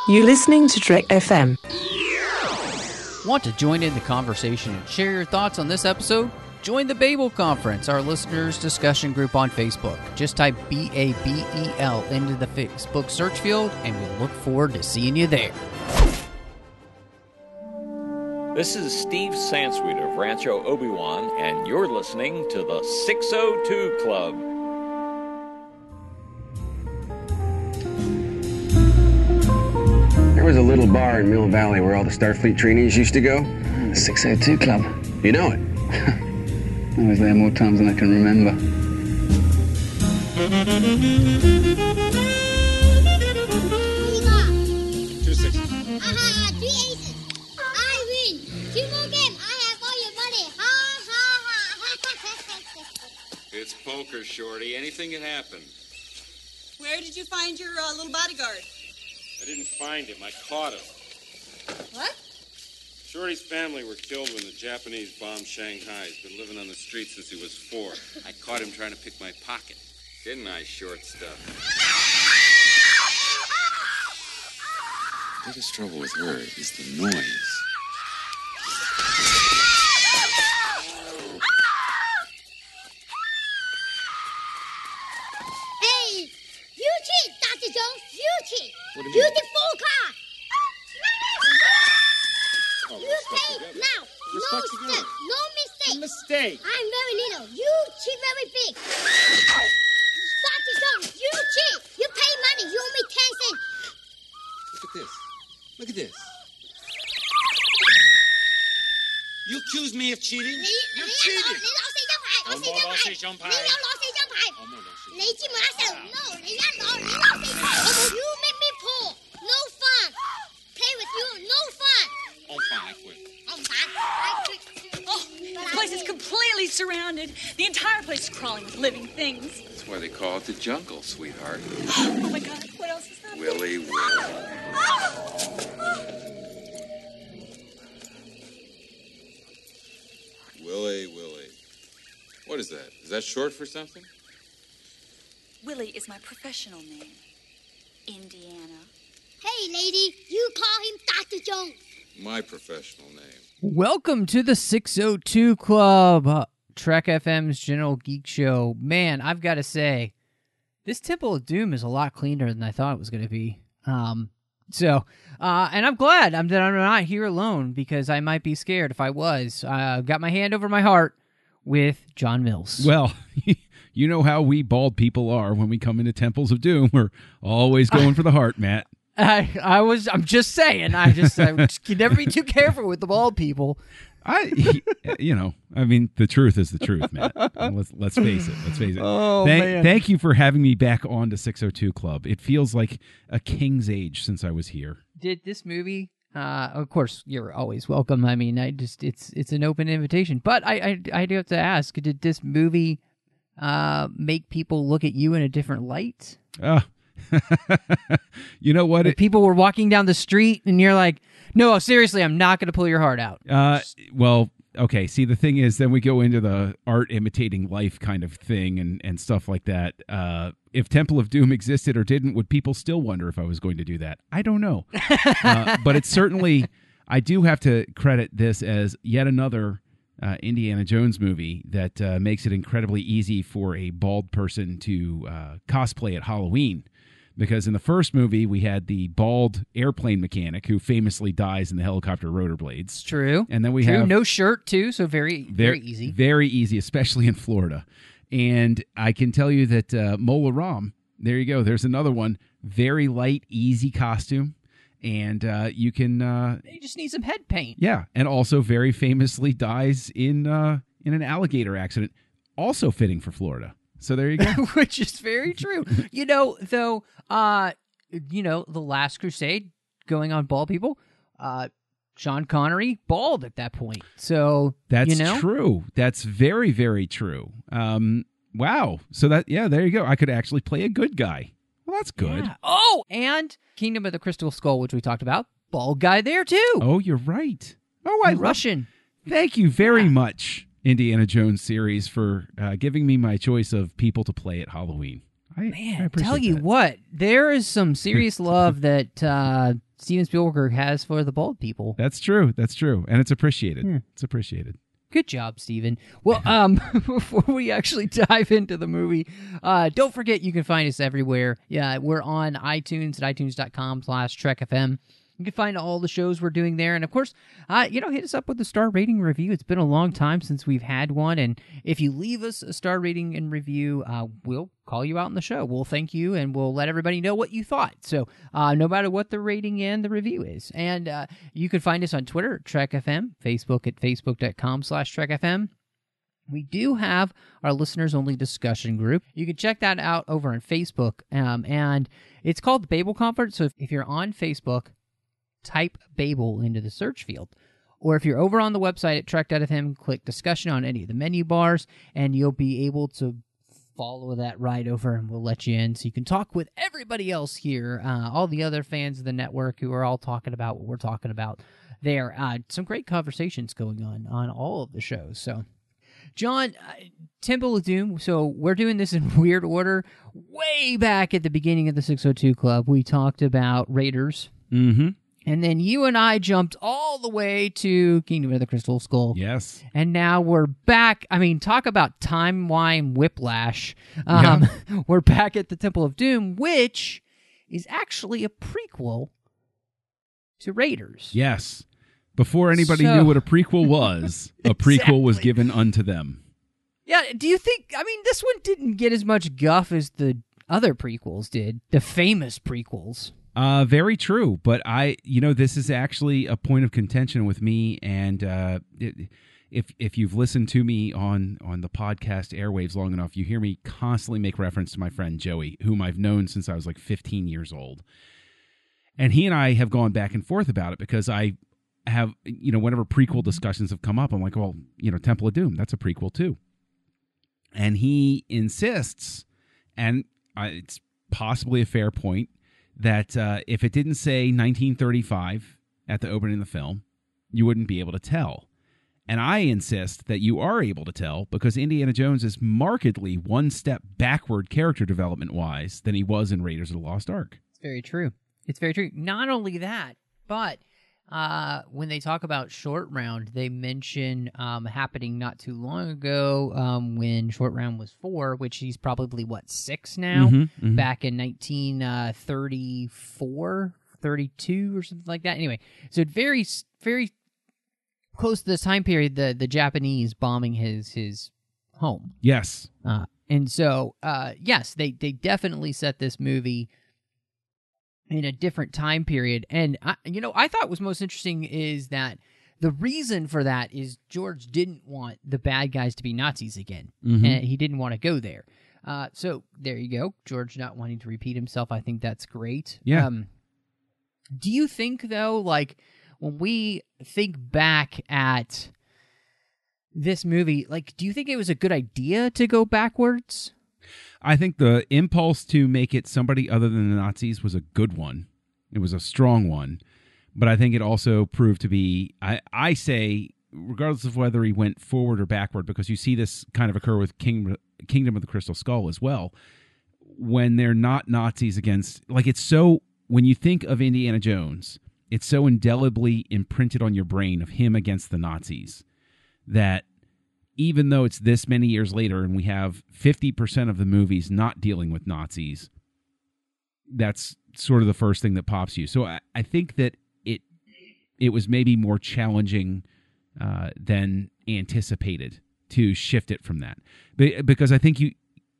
You're listening to Trek FM. Want to join in the conversation and share your thoughts on this episode? Join the Babel Conference, our listeners' discussion group on Facebook. Just type BABEL into the Facebook search field, and we'll look forward to seeing you there. This is Steve Sansweet of Rancho Obi-Wan, and you're listening to the 602 Club. There was a little bar in Mill Valley where all the Starfleet trainees used to go. The 602 Club. You know it. I was there more times than I can remember. Two sixes. Aha, 3 aces. I win. 2 more games. I have all your money. Ha, ha, ha. It's poker, Shorty. Anything can happen. Where did you find your little bodyguard? I didn't find him. I caught him. What? Shorty's family were killed when the Japanese bombed Shanghai. He's been living on the street since he was 4. I caught him trying to pick my pocket. Didn't I, short stuff? The biggest trouble with her is the noise. Hey, you cheat, Dr. Jones. You cheat. What do you mean? Beautiful car. Oh, You let's pay stuck together. now. We're No stuck step. together. No mistake. Mistake. I'm very little. You cheat very big. Dr. Jones, you cheat. You pay money. You owe me 10 cents. Look at this. Look at this. You accuse me of cheating? You're cheating. 你老死張牌，我死張牌，你有攞4張牌，你知冇得受？No，你一攞，你攞4張。You make me poor. No fun. Play with you. No fun. Oh, fine, I quit. 我唔打，I quit. Oh, the place is completely surrounded. The entire place is crawling with living things. That's why they call it the jungle, sweetheart. Oh my God, what else is that? Willie. Willie. What is that? Is that short for something? Willie is my professional name. Indiana. Hey, lady, you call him Dr. Jones. My professional name. Welcome to the 602 Club, Trek FM's General Geek Show. Man, I've got to say, this Temple of Doom is a lot cleaner than I thought it was going to be. And I'm glad that I'm not here alone, because I might be scared if I was. I've got my hand over my heart with John Mills. Well, you know how we bald people are when we come into Temples of Doom. We're always going for the heart, Matt. I'm just saying. I can never be too careful with the bald people. The truth is the truth, Matt. Let's face it. Oh, man. Thank you for having me back on to 602 Club. It feels like a king's age since I was here. Did this movie? Of course, you're always welcome. I mean, it's an open invitation. But I do have to ask: did this movie make people look at you in a different light? You know what? If people were walking down the street and you're like, no, seriously, I'm not going to pull your heart out. Well, okay. See, the thing is, then we go into the art imitating life kind of thing and stuff like that. If Temple of Doom existed or didn't, would people still wonder if I was going to do that? I don't know. But it's certainly, I do have to credit this as yet another Indiana Jones movie that makes it incredibly easy for a bald person to cosplay at Halloween. Because in the first movie, we had the bald airplane mechanic who famously dies in the helicopter rotor blades. True. And then we have no shirt, too, so very easy. Very easy, especially in Florida. And I can tell you that Mola Ram, there you go, there's another one, very light, easy costume. And you can... you just need some head paint. Yeah, and also very famously dies in an alligator accident, also fitting for Florida. So there you go. Which is very true. The Last Crusade, going on bald people, Sean Connery, bald at that point. So, that's true. That's very, very true. Wow. So there you go. I could actually play a good guy. Well, that's good. Yeah. Oh, and Kingdom of the Crystal Skull, which we talked about, bald guy there too. Oh, you're right. Oh, Russian. Thank you very much, Indiana Jones series, for giving me my choice of people to play at Halloween. Man, appreciate tell you that. what, there is some serious love that Steven Spielberg has for the bald people. That's true. That's true. And it's appreciated. It's appreciated. Good job, Steven. Well, before we actually dive into the movie, don't forget you can find us everywhere. Yeah, we're on iTunes at itunes.com/TrekFM. You can find all the shows we're doing there. And, of course, hit us up with a star rating review. It's been a long time since we've had one. And if you leave us a star rating and review, we'll call you out on the show. We'll thank you, and we'll let everybody know what you thought. So no matter what the rating and the review is. And you can find us on Twitter at TrekFM, Facebook at facebook.com/TrekFM. We do have our listeners-only discussion group. You can check that out over on Facebook. And it's called the Babel Conference. So if you're on Facebook, type Babel into the search field. Or if you're over on the website at Trek.fm, click discussion on any of the menu bars, and you'll be able to follow that right over, and we'll let you in so you can talk with everybody else here, all the other fans of the network who are all talking about what we're talking about there. Some great conversations going on all of the shows. So, John, Temple of Doom, so we're doing this in weird order. Way back at the beginning of the 602 Club, we talked about Raiders. Mm-hmm. And then you and I jumped all the way to Kingdom of the Crystal Skull. Yes. And now we're back. I mean, talk about timeline whiplash. We're back at the Temple of Doom, which is actually a prequel to Raiders. Yes. Before anybody knew what a prequel was, a prequel was given unto them. Yeah, do you think, I mean, this one didn't get as much guff as the other prequels did, the famous prequels. Very true, but this is actually a point of contention with me, and if you've listened to me on the podcast airwaves long enough, you hear me constantly make reference to my friend Joey, whom I've known since I was like 15 years old. And he and I have gone back and forth about it because I have, whenever prequel discussions have come up, I'm like, well, Temple of Doom, that's a prequel too. And he insists, and it's possibly a fair point, that if it didn't say 1935 at the opening of the film, you wouldn't be able to tell. And I insist that you are able to tell because Indiana Jones is markedly one step backward character development-wise than he was in Raiders of the Lost Ark. It's very true. It's very true. Not only that, but when they talk about Short Round, they mention happening not too long ago when Short Round was 4, which he's probably, 6 now? Back in 1934, 32 or something like that. Anyway, so it very, very close to this time period, the Japanese bombing his home. Yes. And so, yes, they definitely set this movie in a different time period. And, I thought what was most interesting is that the reason for that is George didn't want the bad guys to be Nazis again. Mm-hmm. And he didn't want to go there. So there you go. George not wanting to repeat himself. I think that's great. Yeah. Do you think, though, like, when we think back at this movie, like, do you think it was a good idea to go backwards? I think the impulse to make it somebody other than the Nazis was a good one. It was a strong one. But I think it also proved to be, I say, regardless of whether he went forward or backward, because you see this kind of occur with Kingdom of the Crystal Skull as well, when they're not Nazis against, like, it's so, when you think of Indiana Jones, it's so indelibly imprinted on your brain of him against the Nazis that even though it's this many years later and we have 50% of the movies not dealing with Nazis, that's sort of the first thing that pops you. So I think that it was maybe more challenging than anticipated to shift it from that. Because I think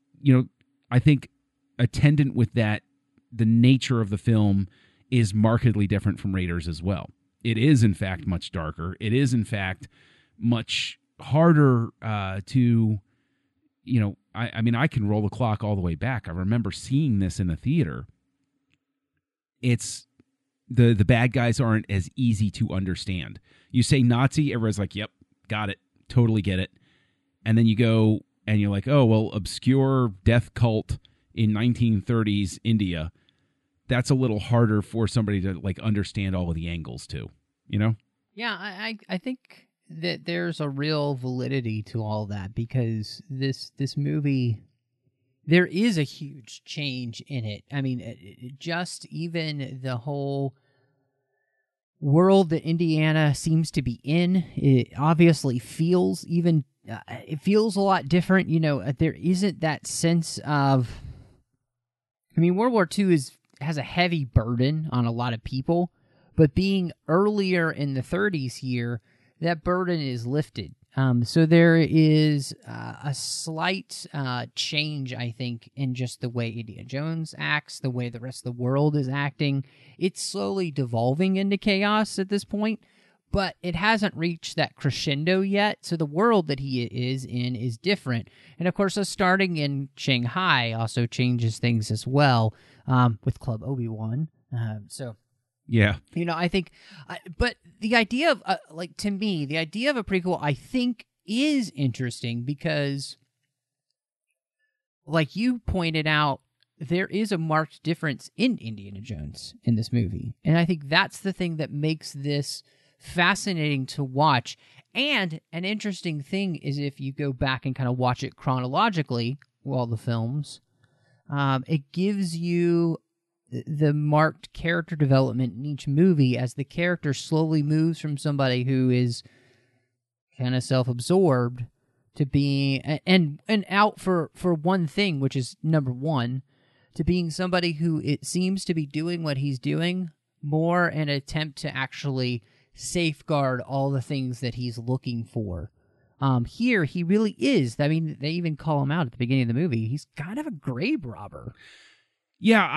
I think attendant with that, the nature of the film is markedly different from Raiders as well. It is, in fact, much darker. It is, in fact, much harder to, I mean, I can roll the clock all the way back. I remember seeing this in the theater. It's the bad guys aren't as easy to understand. You say Nazi, everyone's like, yep, got it, totally get it. And then you go and you're like, oh, well, obscure death cult in 1930s India. That's a little harder for somebody to like understand all of the angles too, Yeah, I think that there's a real validity to all that because this movie there is a huge change in it. I mean, just even the whole world that Indiana seems to be in, it obviously feels it feels a lot different. You know, there isn't that sense of, I mean, World War II has a heavy burden on a lot of people, but being earlier in the 30s here, that burden is lifted. So there is a slight change, I think, in just the way Indiana Jones acts, the way the rest of the world is acting. It's slowly devolving into chaos at this point, but it hasn't reached that crescendo yet. So the world that he is in is different. And of course, us starting in Shanghai also changes things as well, with Club Obi-Wan. Yeah. You know, I think, but the idea of, to me, the idea of a prequel, I think, is interesting because, like you pointed out, there is a marked difference in Indiana Jones in this movie. And I think that's the thing that makes this fascinating to watch. And an interesting thing is if you go back and kind of watch it chronologically, all the films, it gives you the marked character development in each movie as the character slowly moves from somebody who is kind of self-absorbed to being and out for one thing, which is number one, to being somebody who it seems to be doing what he's doing more in an attempt to actually safeguard all the things that he's looking for. Here, he really is. I mean, they even call him out at the beginning of the movie. He's kind of a grave robber. Yeah,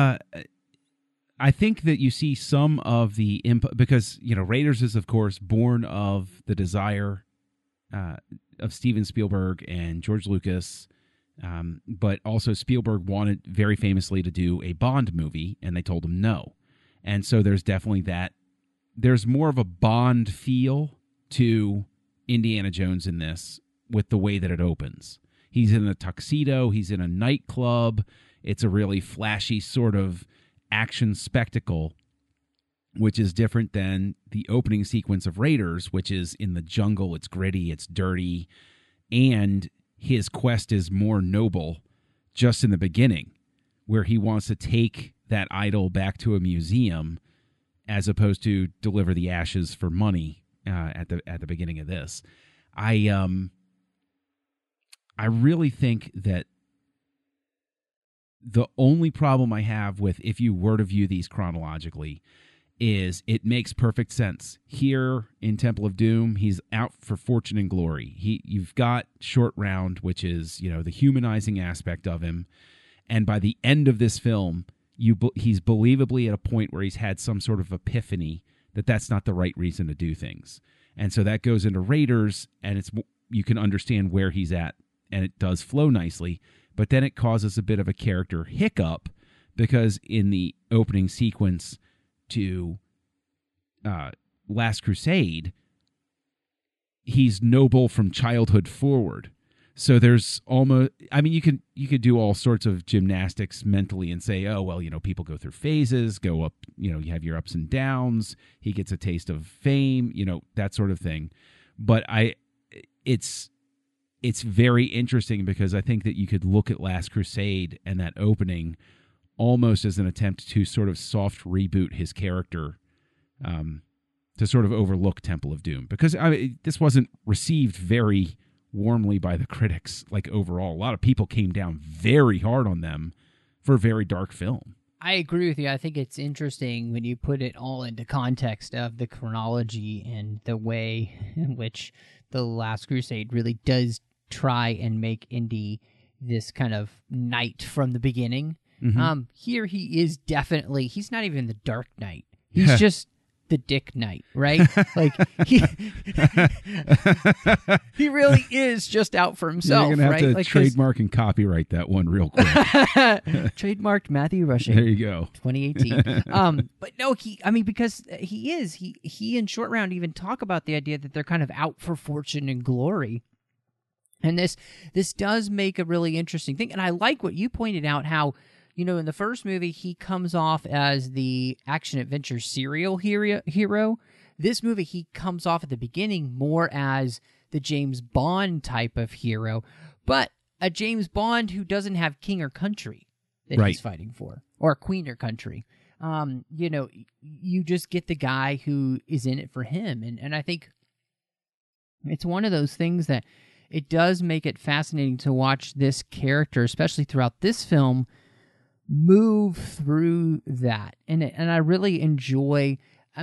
I think that you see some of the because, you know, Raiders is, of course, born of the desire of Steven Spielberg and George Lucas, but also Spielberg wanted very famously to do a Bond movie, and they told him no. And so there's definitely that. There's more of a Bond feel to Indiana Jones in this with the way that it opens. He's in a tuxedo. He's in a nightclub. It's a really flashy sort of action spectacle, which is different than the opening sequence of Raiders, which is in the jungle. It's gritty, it's dirty, and his quest is more noble just in the beginning, where he wants to take that idol back to a museum as opposed to deliver the ashes for money at the beginning of this. I really think that the only problem I have with if you were to view these chronologically is it makes perfect sense. Here in Temple of Doom, he's out for fortune and glory. You've got Short Round, which is, you know, the humanizing aspect of him. And by the end of this film, he's believably at a point where he's had some sort of epiphany that that's not the right reason to do things. And so that goes into Raiders, and you can understand where he's at, and it does flow nicely. But then it causes a bit of a character hiccup because in the opening sequence to Last Crusade, he's noble from childhood forward. So there's almost, I mean, you could do all sorts of gymnastics mentally and say, oh, well, you know, people go through phases, go up, you know, you have your ups and downs. He gets a taste of fame, you know, that sort of thing. But it's very interesting because I think that you could look at Last Crusade and that opening almost as an attempt to sort of soft reboot his character, to sort of overlook Temple of Doom. Because this wasn't received very warmly by the critics, like overall. A lot of people came down very hard on them for a very dark film. I agree with you. I think it's interesting when you put it all into context of the chronology and the way in which The Last Crusade really does try and make Indy this kind of knight from the beginning. Mm-hmm. Here he is definitely, he's not even the Dark Knight. He's just the Dick Knight, right? Like he really is just out for himself. You're gonna have right? to like trademark and copyright that one real quick. Trademarked Matthew Rushing. There you go. 2018. But no, because he and Short Round even talk about the idea that they're kind of out for fortune and glory. And this does make a really interesting thing. And I like what you pointed out, how, you know, in the first movie, he comes off as the action-adventure serial hero. This movie, he comes off at the beginning more as the James Bond type of hero. But a James Bond who doesn't have king or country that Right. he's fighting for, or queen or country. You just get the guy who is in it for him. And I think it's one of those things that it does make it fascinating to watch this character, especially throughout this film, move through that. And I really enjoy,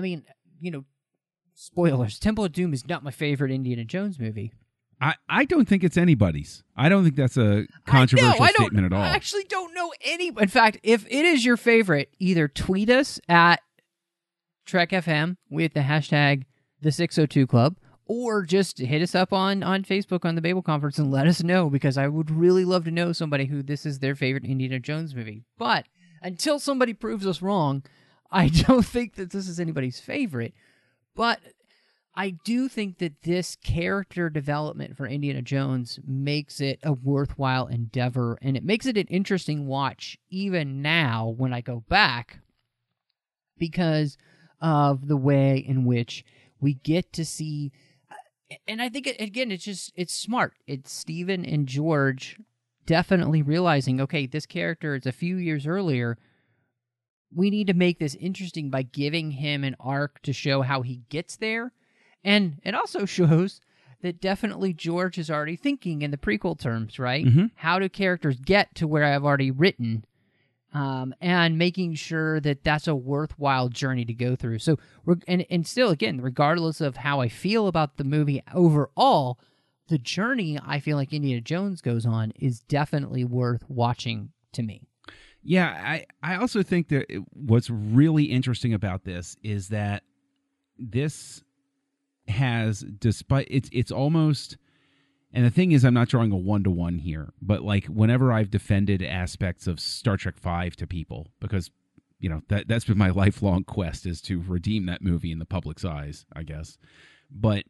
spoilers, Temple of Doom is not my favorite Indiana Jones movie. I don't think it's anybody's. I don't think that's a controversial statement at all. I actually don't know any. In fact, if it is your favorite, either tweet us at Trek FM with the hashtag the 602 Club, or just hit us up on Facebook on the Babel Conference and let us know, because I would really love to know somebody who this is their favorite Indiana Jones movie. But until somebody proves us wrong, I don't think that this is anybody's favorite. But I do think that this character development for Indiana Jones makes it a worthwhile endeavor, and it makes it an interesting watch even now when I go back, because of the way in which we get to see. And I think, it's smart. It's Stephen and George definitely realizing, okay, this character is a few years earlier. We need to make this interesting by giving him an arc to show how he gets there. And it also shows that definitely George is already thinking in the prequel terms, right? Mm-hmm. How do characters get to where I've already written? And making sure that that's a worthwhile journey to go through. So, and still, again, regardless of how I feel about the movie overall, the journey I feel like Indiana Jones goes on is definitely worth watching to me. Yeah, I also think that what's really interesting about this is that this has, despite it's almost. And the thing is, I'm not drawing a one-to-one here, but like whenever I've defended aspects of Star Trek V to people, because that's been my lifelong quest, is to redeem that movie in the public's eyes, I guess. But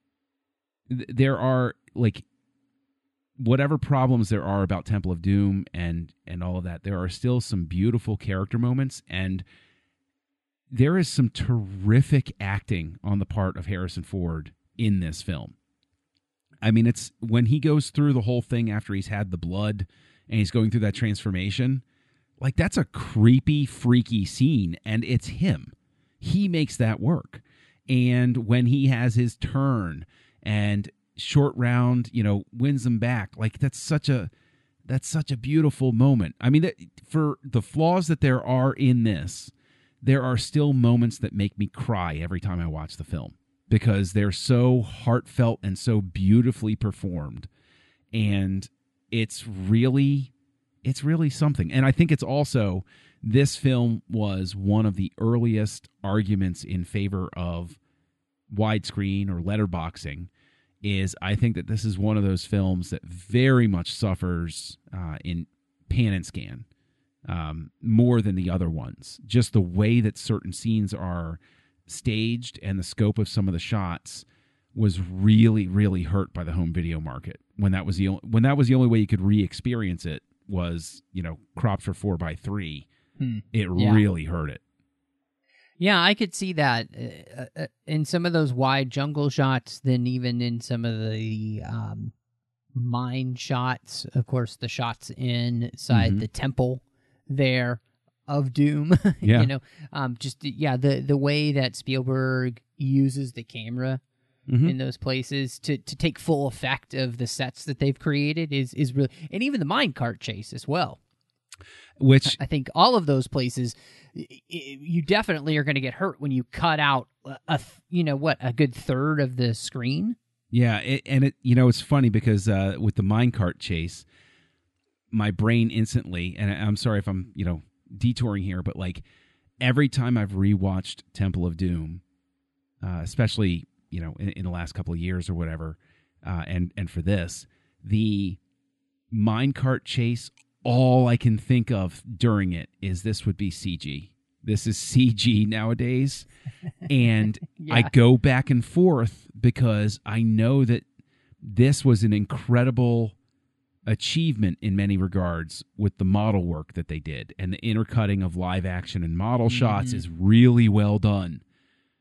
there are, like, whatever problems there are about Temple of Doom and all of that, there are still some beautiful character moments, and there is some terrific acting on the part of Harrison Ford in this film. I mean, it's when he goes through the whole thing after he's had the blood and he's going through that transformation, like, that's a creepy, freaky scene, and it's him. He makes that work. And when he has his turn and Short Round, wins them back, like, that's such a beautiful moment. I mean, for the flaws that there are in this, there are still moments that make me cry every time I watch the film, because they're so heartfelt and so beautifully performed. And it's really something. And I think it's also, this film was one of the earliest arguments in favor of widescreen or letterboxing. Is I think that this is one of those films that very much suffers in pan and scan more than the other ones. Just the way that certain scenes are staged and the scope of some of the shots was really, really hurt by the home video market. When that was the only way you could re-experience it was, cropped for 4:3. It really hurt it. Yeah, I could see that in some of those wide jungle shots, then even in some of the mine shots. Of course, the shots inside the temple there of Doom. Yeah. The way that Spielberg uses the camera in those places to take full effect of the sets that they've created is really, and even the minecart chase as well. Which I think all of those places, you definitely are going to get hurt when you cut out a good third of the screen. Yeah, it's funny because with the minecart chase, my brain instantly, and I'm sorry if I'm detouring here, but like every time I've rewatched Temple of Doom, especially in the last couple of years or whatever, and for this, the minecart chase, all I can think of during it is this would be CG. This is CG nowadays. And I go back and forth because I know that this was an incredible achievement in many regards with the model work that they did. And the intercutting of live action and model shots is really well done.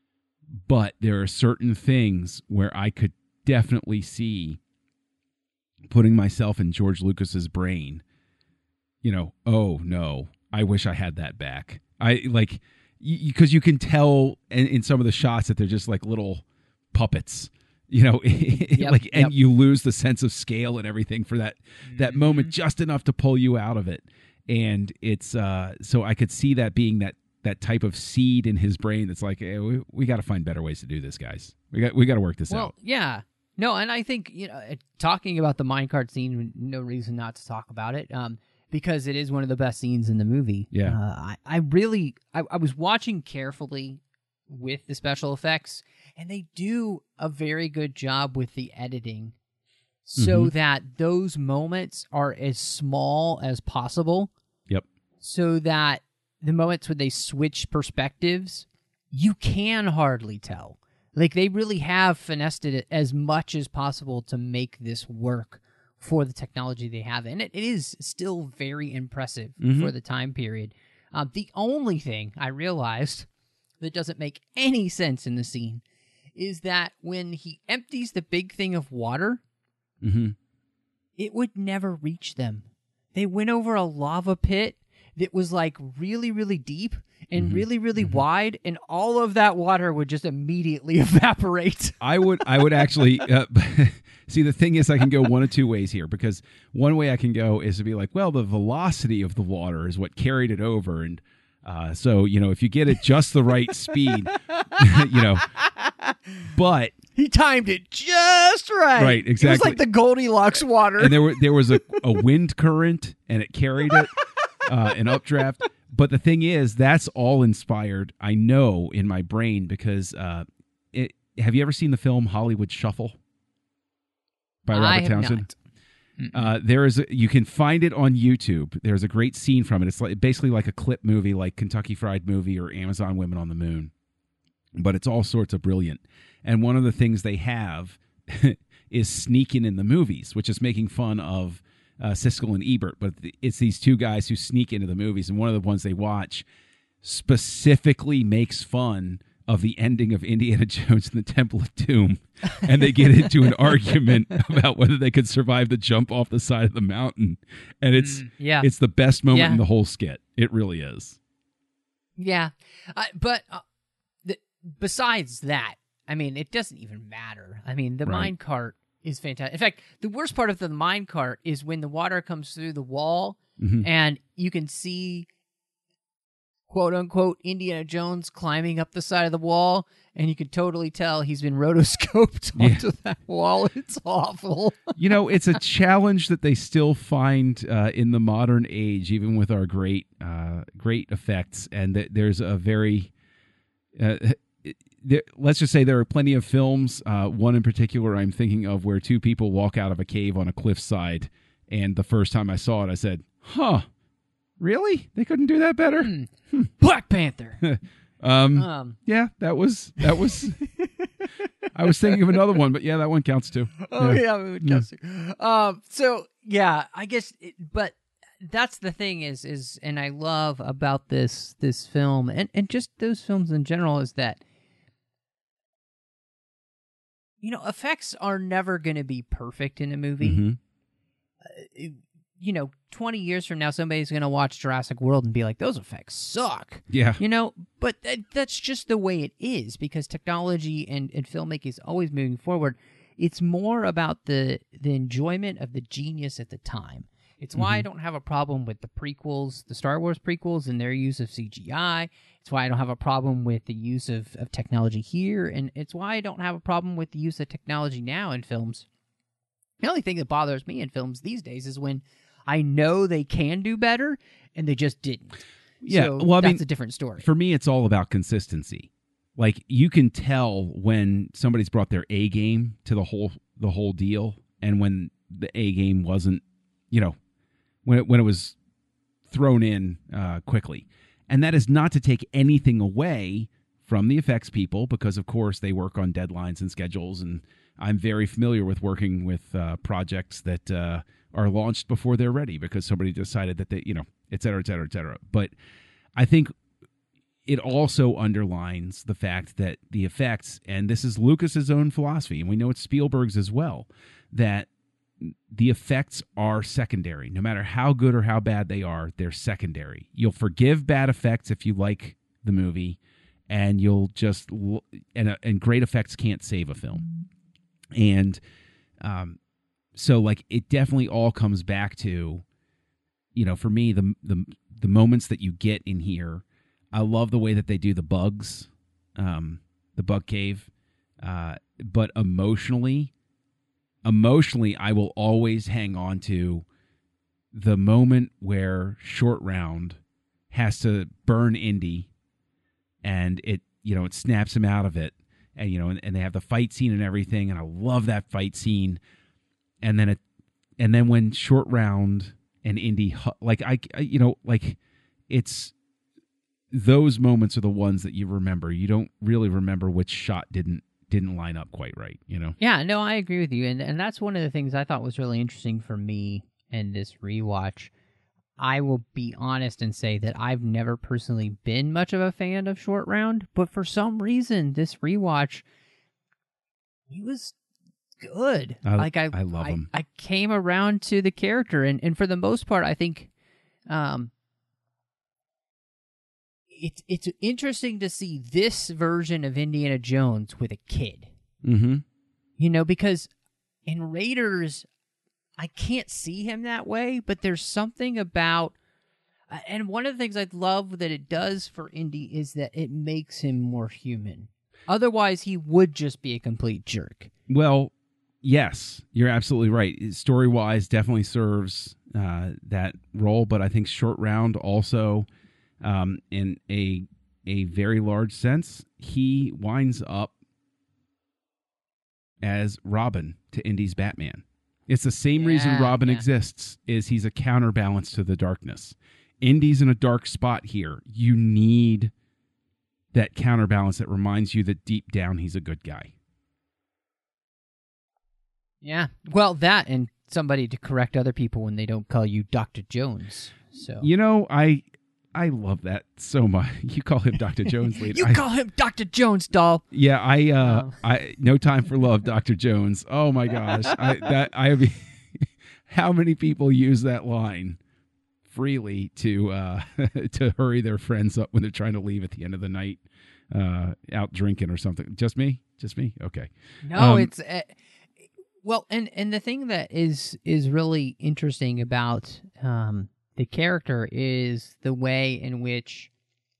But there are certain things where I could definitely see putting myself in George Lucas's brain, oh no, I wish I had that back. I like, because you can tell in some of the shots that they're just like little puppets, and you lose the sense of scale and everything for that moment, just enough to pull you out of it. And it's so I could see that being that type of seed in his brain that's like, hey, we got to find better ways to do this, guys. We got to work this out. Yeah. No, and I think, talking about the minecart scene, no reason not to talk about it, because it is one of the best scenes in the movie. Yeah. I was watching carefully with the special effects, and they do a very good job with the editing so that those moments are as small as possible. Yep. So that the moments when they switch perspectives, you can hardly tell. Like, they really have finessed it as much as possible to make this work for the technology they have. And it is still very impressive for the time period. The only thing I realized that doesn't make any sense in the scene is that when he empties the big thing of water, it would never reach them. They went over a lava pit that was like really, really deep and really, really wide, and all of that water would just immediately evaporate. I would actually see. The thing is, I can go one of two ways here, because one way I can go is to be like, well, the velocity of the water is what carried it over, and so if you get it just the right speed, but he timed it just right. Right, exactly. It was like the Goldilocks water, and there was a wind current, and it carried it. An updraft. But the thing is, that's all inspired, I know, in my brain, because have you ever seen the film Hollywood Shuffle by Robert Townsend? You can find it on YouTube. There's a great scene from it. It's basically like a clip movie, like Kentucky Fried Movie or Amazon Women on the Moon. But it's all sorts of brilliant. And one of the things they have is sneaking in the movies, which is making fun of Siskel and Ebert, but it's these two guys who sneak into the movies, and one of the ones they watch specifically makes fun of the ending of Indiana Jones and the Temple of Doom, and they get into an argument about whether they could survive the jump off the side of the mountain, and it's the best moment in the whole skit. It really is. Yeah, but besides that, I mean, it doesn't even matter. I mean, the minecart is fantastic. In fact, the worst part of the minecart is when the water comes through the wall and you can see, quote unquote, Indiana Jones climbing up the side of the wall, and you can totally tell he's been rotoscoped onto that wall. It's awful. It's a challenge that they still find in the modern age, even with our great effects. And there's a very let's just say there are plenty of films, one in particular I'm thinking of, where two people walk out of a cave on a cliffside, and the first time I saw it, I said, huh, really? They couldn't do that better? Black Panther. Yeah, that was I was thinking of another one, but yeah, that one counts too. Oh, yeah, it would count too. So, yeah, I guess, but that's the thing is, and I love about this film, and just those films in general, is that effects are never going to be perfect in a movie. 20 years from now, somebody's going to watch Jurassic World and be like, those effects suck. Yeah. But that's just the way it is, because technology and filmmaking is always moving forward. It's more about the enjoyment of the genius at the time. It's why I don't have a problem with the prequels, the Star Wars prequels, and their use of CGI. It's why I don't have a problem with the use of technology here, and it's why I don't have a problem with the use of technology now in films. The only thing that bothers me in films these days is when I know they can do better, and they just didn't. Yeah, so well, that's a different story. For me, it's all about consistency. Like, you can tell when somebody's brought their A game to the whole deal, and when the A game wasn't, when it was thrown in quickly. And that is not to take anything away from the effects people, because, of course, they work on deadlines and schedules, and I'm very familiar with working with projects that are launched before they're ready because somebody decided that they, et cetera, et cetera, et cetera. But I think it also underlines the fact that the effects, and this is Lucas's own philosophy, and we know it's Spielberg's as well, that the effects are secondary. No matter how good or how bad they are, they're secondary. You'll forgive bad effects if you like the movie, and you'll just and great effects can't save a film. And so like it definitely all comes back to, you know, for me the moments that you get in here. I love the way that they do the bugs, the bug cave, but emotionally, I will always hang on to the moment where Short Round has to burn Indy, and it snaps him out of it, and and they have the fight scene and everything, and I love that fight scene, and then when Short Round and Indy, it's those moments are the ones that you remember. You don't really remember which shot didn't line up quite right, you know? Yeah, no, I agree with you. And that's one of the things I thought was really interesting for me in this rewatch. I will be honest and say that I've never personally been much of a fan of Short Round, but for some reason, this rewatch, he was good. I love him. I came around to the character, and for the most part, I think it's interesting to see this version of Indiana Jones with a kid. Mm-hmm. You know, because in Raiders, I can't see him that way, but there's something about... And one of the things I love that it does for Indy is that it makes him more human. Otherwise, he would just be a complete jerk. Well, yes, you're absolutely right. Story-wise, definitely serves that role, but I think Short Round also... in a very large sense, he winds up as Robin to Indy's Batman. It's the same reason Robin exists, is he's a counterbalance to the darkness. Indy's in a dark spot here. You need that counterbalance that reminds you that deep down he's a good guy. Yeah. Well, that and somebody to correct other people when they don't call you Dr. Jones. So you know, I love that so much. You call him Dr. Jones later. You call him Dr. Jones, doll. Yeah, I No Time for Love, Dr. Jones. Oh my gosh, how many people use that line freely to hurry their friends up when they're trying to leave at the end of the night, out drinking or something? Just me? Okay. No, it's well, and the thing that is really interesting about the character is the way in which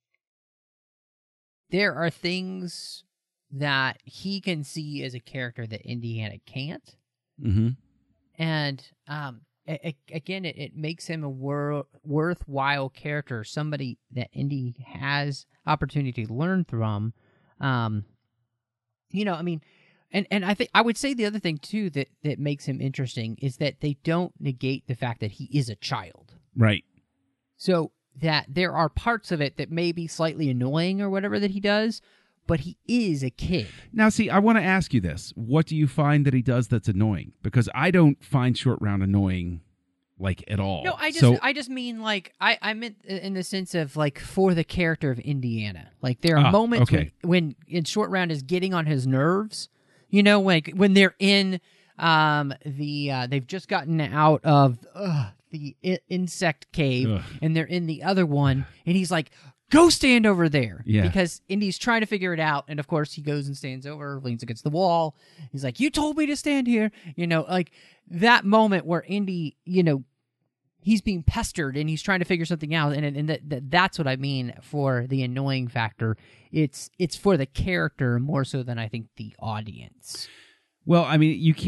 there are things that he can see as a character that Indiana can't. Mm-hmm. And again, it makes him a worthwhile character, somebody that Indy has opportunity to learn from. You know, I mean, and I think I would say the other thing too that makes him interesting is that they don't negate the fact that he is a child. Right. So that there are parts of it that may be slightly annoying or whatever that he does, but he is a kid. Now, see, I want to ask you this. What do you find that he does that's annoying? Because I don't find Short Round annoying, like, at all. No, I just mean, like, I meant in the sense of, like, for the character of Indiana. Like, there are moments when in Short Round is getting on his nerves, you know, like, when they're in they've just gotten out of... the insect cave, and they're in the other one, and he's like, go stand over there. Yeah. Because Indy's trying to figure it out, and of course he goes and stands over, leans against the wall. He's like, you told me to stand here. You know, like that moment where Indy, you know, he's being pestered and he's trying to figure something out, and that's what I mean for the annoying factor. It's for the character more so than I think the audience. Well, I mean, you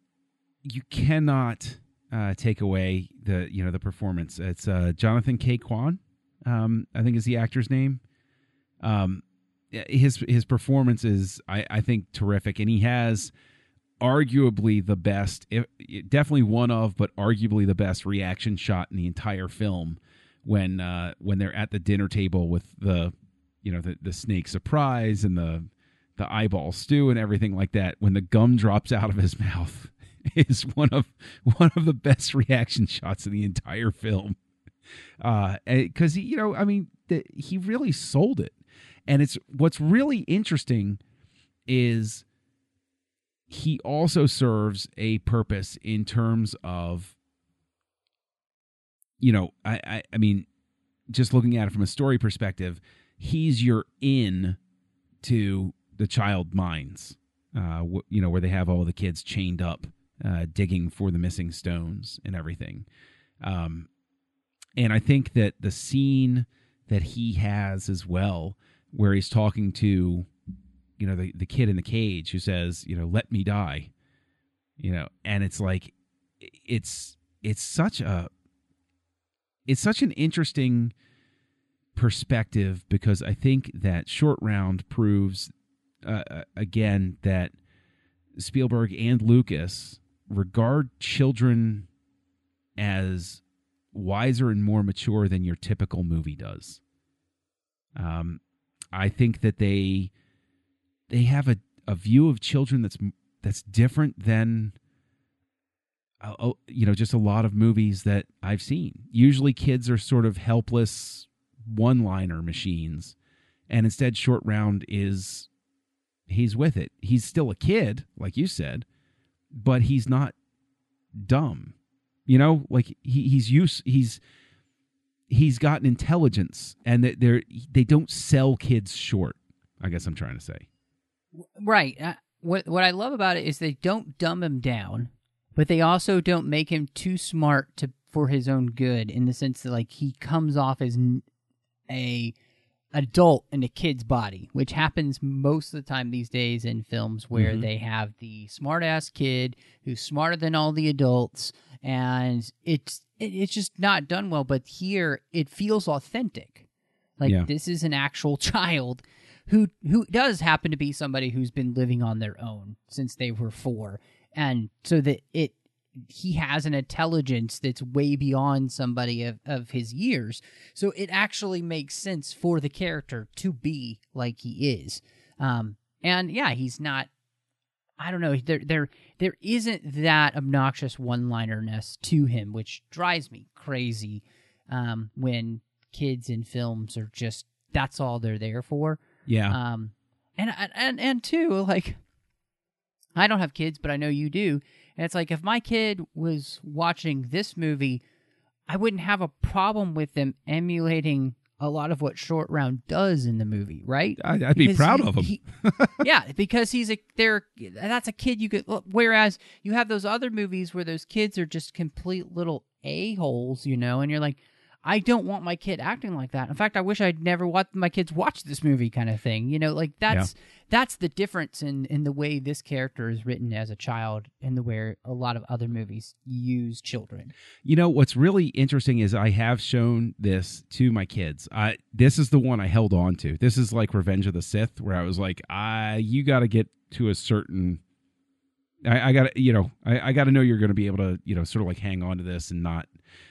cannot take away the performance. It's Jonathan K. Kwan, I think is the actor's name. His performance is, I think, terrific, and he has arguably the best, definitely one of, but arguably the best reaction shot in the entire film when they're at the dinner table with the snake surprise and the eyeball stew and everything like that. When the gum drops out of his mouth is one of the best reaction shots in the entire film, because he really sold it. And it's what's really interesting is he also serves a purpose in terms of, I mean, just looking at it from a story perspective, he's your in to the child minds, where they have all the kids chained up, digging for the missing stones and everything. And I think that the scene that he has as well, where he's talking to, the kid in the cage who says, let me die, and it's like, it's such an interesting perspective, because I think that Short Round proves again that Spielberg and Lucas regard children as wiser and more mature than your typical movie does. I think that they have a view of children that's different than just a lot of movies that I've seen. Usually kids are sort of helpless one-liner machines, and instead Short Round he's with it. He's still a kid, like you said, but he's not dumb. Like he's got an intelligence, and they don't sell kids short, I guess I'm trying to say. Right. What I love about it is they don't dumb him down, but they also don't make him too smart for his own good, in the sense that, like, he comes off as a adult in a kid's body, which happens most of the time these days in films, where they have the smart-ass kid who's smarter than all the adults, and it's just not done well. But here, it feels authentic. Like, this is an actual child who does happen to be somebody who's been living on their own since they were 4. And so that he has an intelligence that's way beyond somebody of his years. So it actually makes sense for the character to be like he is. And yeah, he's not, I don't know, there isn't that obnoxious one-linerness to him, which drives me crazy when kids in films are just, that's all they're there for. Yeah. And too, like, I don't have kids, but I know you do. And it's like, if my kid was watching this movie, I wouldn't have a problem with them emulating a lot of what Short Round does in the movie, right? I'd be proud of him. Yeah, because that's a kid you could. Whereas you have those other movies where those kids are just complete little a-holes, and you're like, I don't want my kid acting like that. In fact, I wish I'd never watched my kids watch this movie, kind of thing. Like that's the difference in the way this character is written as a child, and the way a lot of other movies use children. What's really interesting is I have shown this to my kids. This is the one I held on to. This is like Revenge of the Sith, where I was like, you got to get to a certain. I got to, I got to know you're going to be able to, sort of like hang on to this and not,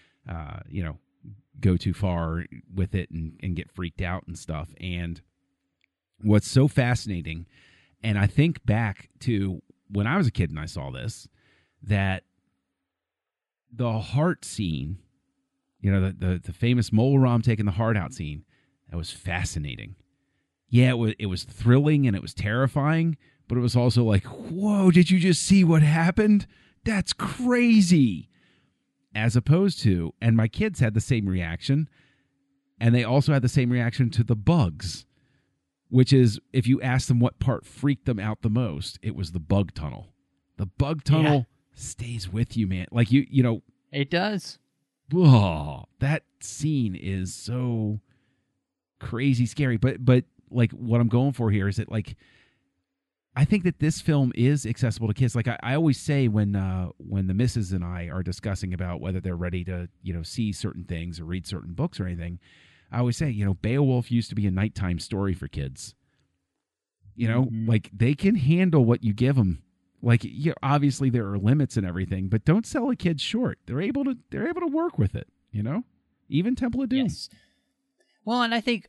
go too far with it and get freaked out and stuff. And what's so fascinating, and I think back to when I was a kid and I saw this, that the heart scene, the famous Mola Ram taking the heart out scene, that was fascinating. Yeah, it was thrilling and it was terrifying, but it was also like, whoa, did you just see what happened? That's crazy. As opposed to, and my kids had the same reaction, and they also had the same reaction to the bugs, which is, if you ask them what part freaked them out the most, it was the bug tunnel. The bug tunnel stays with you, man. Like, it does. Whoa, that scene is so crazy scary. But like, what I'm going for here is that, like, I think that this film is accessible to kids. Like I always say when the missus and I are discussing about whether they're ready to, see certain things or read certain books or anything, I always say, Beowulf used to be a nighttime story for kids. Like, they can handle what you give them. Like, obviously there are limits and everything, but don't sell a kid short. They're able to work with it. Even Temple of Doom. Yes. Well, and I think.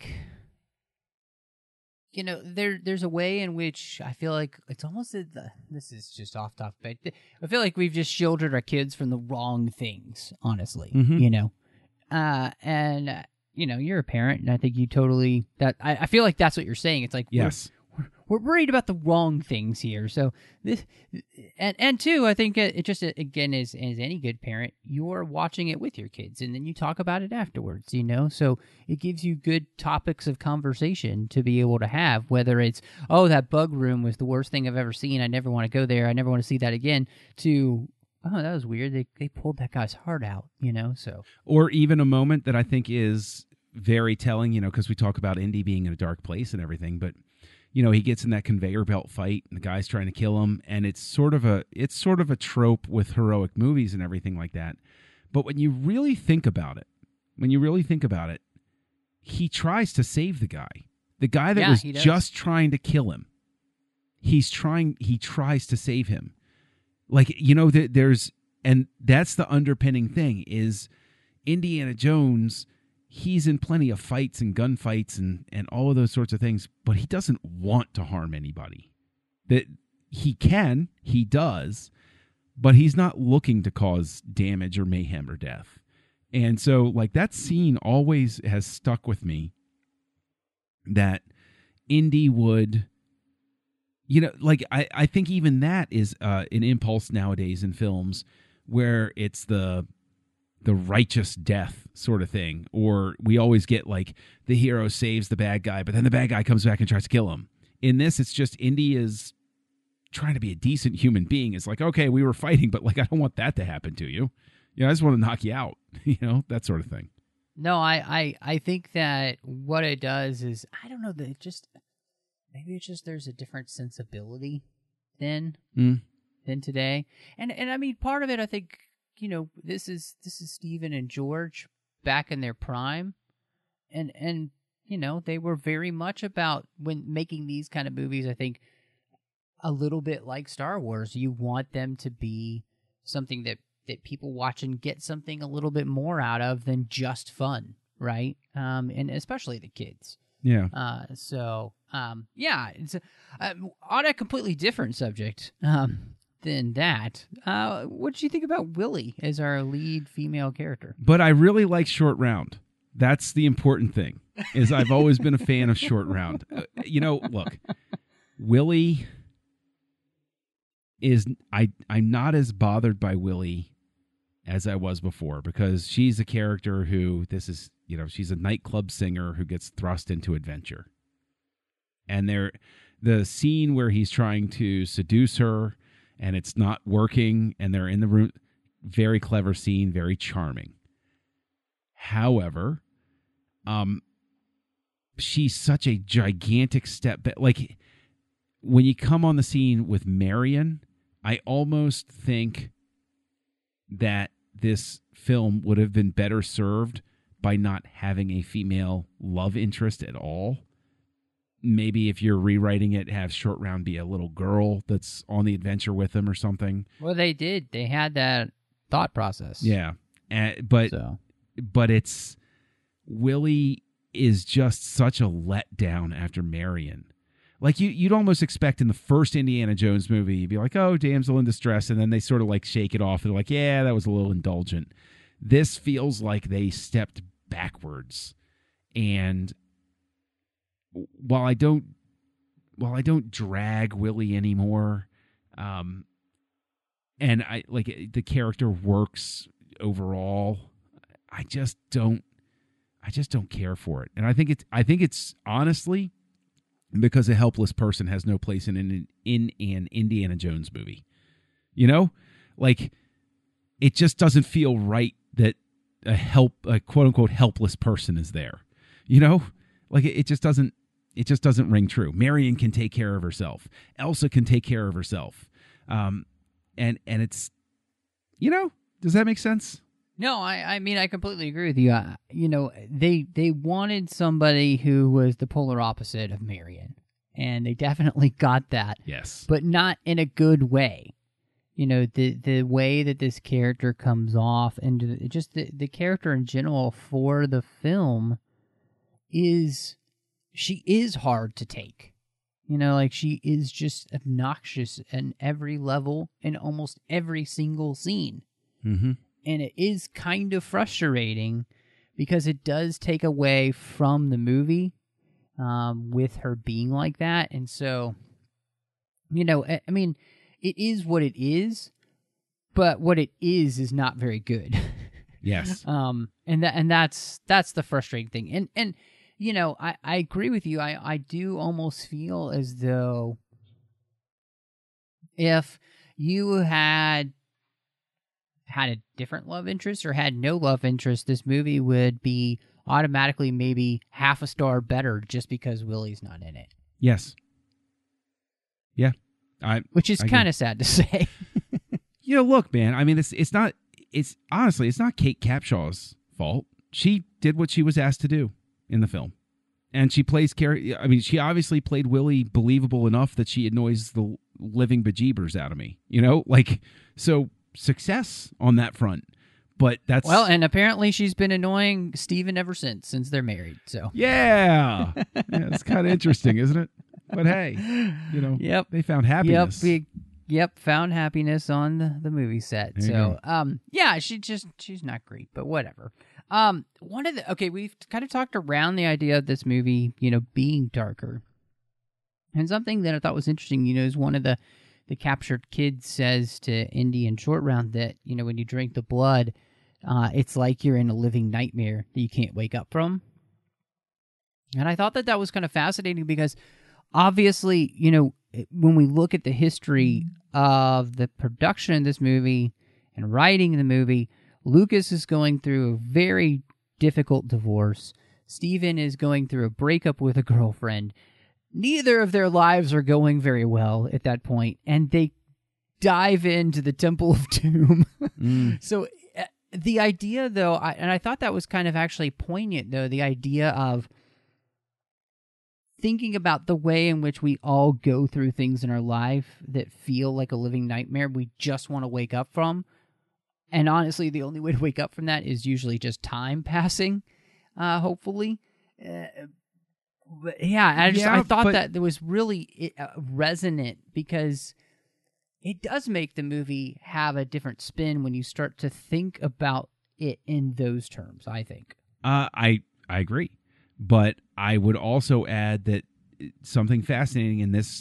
There's a way in which I feel like it's almost this is just off topic, but I feel like we've just shielded our kids from the wrong things, honestly. And you're a parent, and I think you totally I feel like that's what you're saying. It's like, yes, we're worried about the wrong things here. So this, and two, I think it just, again, as any good parent, you're watching it with your kids, and then you talk about it afterwards, so it gives you good topics of conversation to be able to have, whether it's, oh, that bug room was the worst thing I've ever seen, I never want to go there, I never want to see that again, to, oh, that was weird, they pulled that guy's heart out, so. Or even a moment that I think is very telling, because we talk about Indy being in a dark place and everything, but he gets in that conveyor belt fight and the guy's trying to kill him, and it's sort of a trope with heroic movies and everything like that. But when you really think about it, he tries to save the guy that was just trying to kill him. He tries to save him. There's, and that's the underpinning thing is Indiana Jones. He's in plenty of fights and gunfights and all of those sorts of things, but he doesn't want to harm anybody. That he does, but he's not looking to cause damage or mayhem or death. And so, that scene always has stuck with me, that Indy would, I think even that is an impulse nowadays in films where it's the righteous death sort of thing, or we always get the hero saves the bad guy, but then the bad guy comes back and tries to kill him. In this, it's just Indy is trying to be a decent human being. It's okay, we were fighting, but I don't want that to happen to you. I just want to knock you out, that sort of thing. No, I think that what it does is, I don't know, that maybe it's just there's a different sensibility than today. And I mean, part of it, I think, this is Stephen and George back in their prime, and they were very much about, when making these kind of movies, I think a little bit like Star Wars, you want them to be something that people watch and get something a little bit more out of than just fun, right? And especially the kids. Yeah. It's on a completely different subject. Than that. What did you think about Willie as our lead female character? But I really like Short Round. That's the important thing, is I've always been a fan of Short Round. Look, Willie is, I'm not as bothered by Willie as I was before, because she's a character who, she's a nightclub singer who gets thrust into adventure. And the scene where he's trying to seduce her, and it's not working, and they're in the room. Very clever scene, very charming. However, she's such a gigantic step back. When you come on the scene with Marion, I almost think that this film would have been better served by not having a female love interest at all. Maybe if you're rewriting it, have Short Round be a little girl that's on the adventure with him or something. Well, they did. They had that thought process. Yeah. But it's, Willie is just such a letdown after Marion. You'd almost expect in the first Indiana Jones movie, you'd be like, oh, damsel in distress. And then they sort of shake it off. They're like, yeah, that was a little indulgent. This feels like they stepped backwards. And while I don't drag Willie anymore, and I the character works overall, I just don't care for it. And I think it's honestly because a helpless person has no place in an Indiana Jones movie. It just doesn't feel right that a quote unquote helpless person is there. It just doesn't ring true. Marion can take care of herself. Elsa can take care of herself. And it's, does that make sense? No, I mean, I completely agree with you. They wanted somebody who was the polar opposite of Marion, and they definitely got that. Yes. But not in a good way. The way that this character comes off, and just the character in general for the film is, she is hard to take. She is just obnoxious in every level, in almost every single scene. Mm-hmm. And it is kind of frustrating because it does take away from the movie. with her being like that. And so, I mean, it is what it is, but what it is not very good. Yes. And that's the frustrating thing. And I agree with you. I do almost feel as though if you had a different love interest or had no love interest, this movie would be automatically maybe half a star better just because Willie's not in it. Yes. Yeah. Which is kind of sad to say. Look, man, I mean, it's honestly not Kate Capshaw's fault. She did what she was asked to do in the film. And she plays Carrie. I mean, she obviously played Willie believable enough that she annoys the living bejeebers out of me. So success on that front. But that's well, and apparently she's been annoying Steven ever since they're married. So yeah, it's kind of interesting, isn't it? But hey, yep, they found happiness. Yep, found happiness on the movie set. So yeah, she's not great, but whatever. We've kind of talked around the idea of this movie, being darker, and something that I thought was interesting, is one of the captured kids says to Indy in Short Round that, when you drink the blood, it's like you're in a living nightmare that you can't wake up from. And I thought that was kind of fascinating because obviously, when we look at the history of the production of this movie and writing the movie, Lucas is going through a very difficult divorce. Steven is going through a breakup with a girlfriend. Neither of their lives are going very well at that point, and they dive into the Temple of Doom. So the idea, though, I thought that was kind of actually poignant, though, the idea of thinking about the way in which we all go through things in our life that feel like a living nightmare we just want to wake up from. And honestly, the only way to wake up from that is usually just time passing, hopefully. But yeah, I thought that it was really resonant because it does make the movie have a different spin when you start to think about it in those terms, I think. I agree. But I would also add that something fascinating in this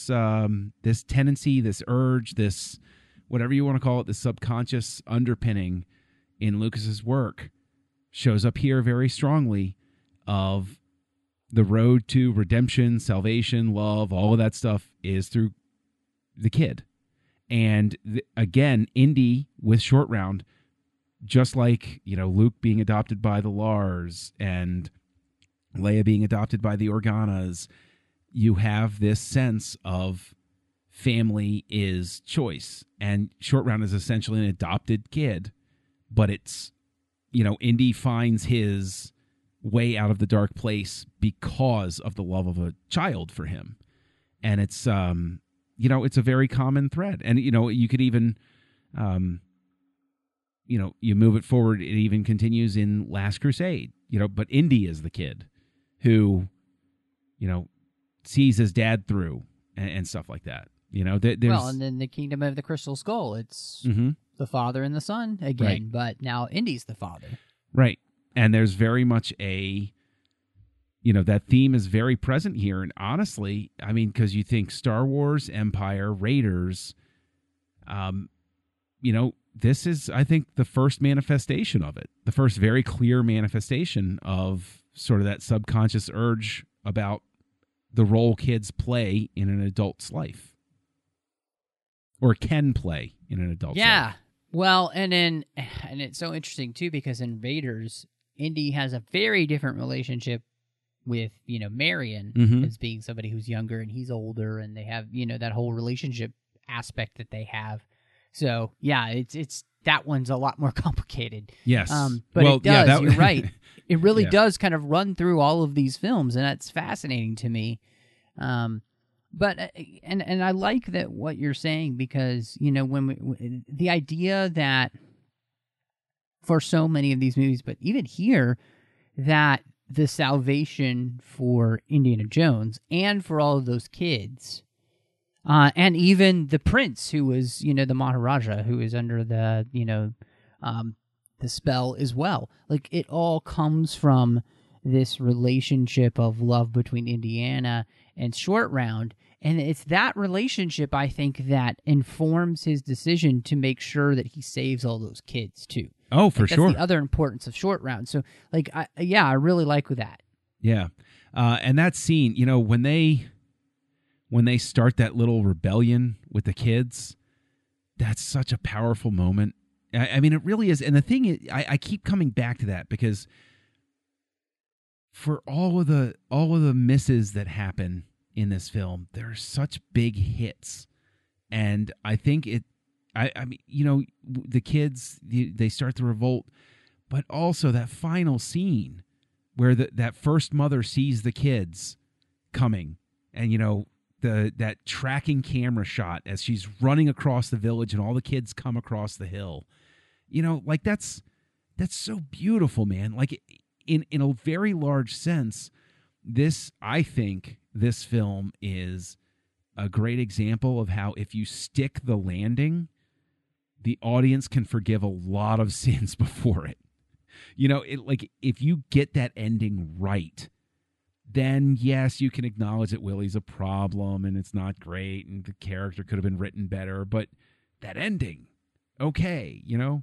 tendency, this urge, this whatever you want to call it, the subconscious underpinning in Lucas's work shows up here very strongly of the road to redemption, salvation, love, all of that stuff is through the kid. And again, Indy with Short Round, just like, Luke being adopted by the Lars and Leia being adopted by the Organas, you have this sense of family is choice. And Short Round is essentially an adopted kid, but it's, Indy finds his way out of the dark place because of the love of a child for him. And it's, it's a very common thread. And, you could even, you move it forward, it even continues in Last Crusade, but Indy is the kid who, sees his dad through and stuff like that. And then the Kingdom of the Crystal Skull, it's the father and the son again, right. But now Indy's the father. Right. And there's very much that theme is very present here. And honestly, I mean, because you think Star Wars, Empire, Raiders, this is, I think, the first manifestation of it. The first very clear manifestation of sort of that subconscious urge about the role kids play in an adult's life. Or can play in an adult's life. Yeah. Well, and it's so interesting, too, because in Raiders, Indy has a very different relationship with, Marion as being somebody who's younger and he's older, and they have, that whole relationship aspect that they have. So, yeah, it's that one's a lot more complicated. Yes. But it does, you're right. It really does kind of run through all of these films, and that's fascinating to me. But and I like that what you're saying, because when the idea that for so many of these movies, but even here, that the salvation for Indiana Jones and for all of those kids, and even the prince who was the Maharaja who is under the spell as well, like it all comes from this relationship of love between Indiana and Short Round. And it's that relationship, I think, that informs his decision to make sure that he saves all those kids, too. Oh, for sure. That's the other importance of Short Round. So, like, I really like that. Yeah. And that scene, you know, when they start that little rebellion with the kids, that's such a powerful moment. I mean, it really is. And the thing is, I keep coming back to that because for all of the misses that happen in this film, there are such big hits. And I think I mean, you know, the kids, they start the revolt, but also that final scene where that first mother sees the kids coming, and, you know, that tracking camera shot as she's running across the village and all the kids come across the hill. You know, like that's so beautiful, man. Like in a very large sense, I think this film is a great example of how if you stick the landing, the audience can forgive a lot of sins before it. You know, if you get that ending right, then yes, you can acknowledge that Willie's a problem and it's not great and the character could have been written better, but that ending, okay, you know?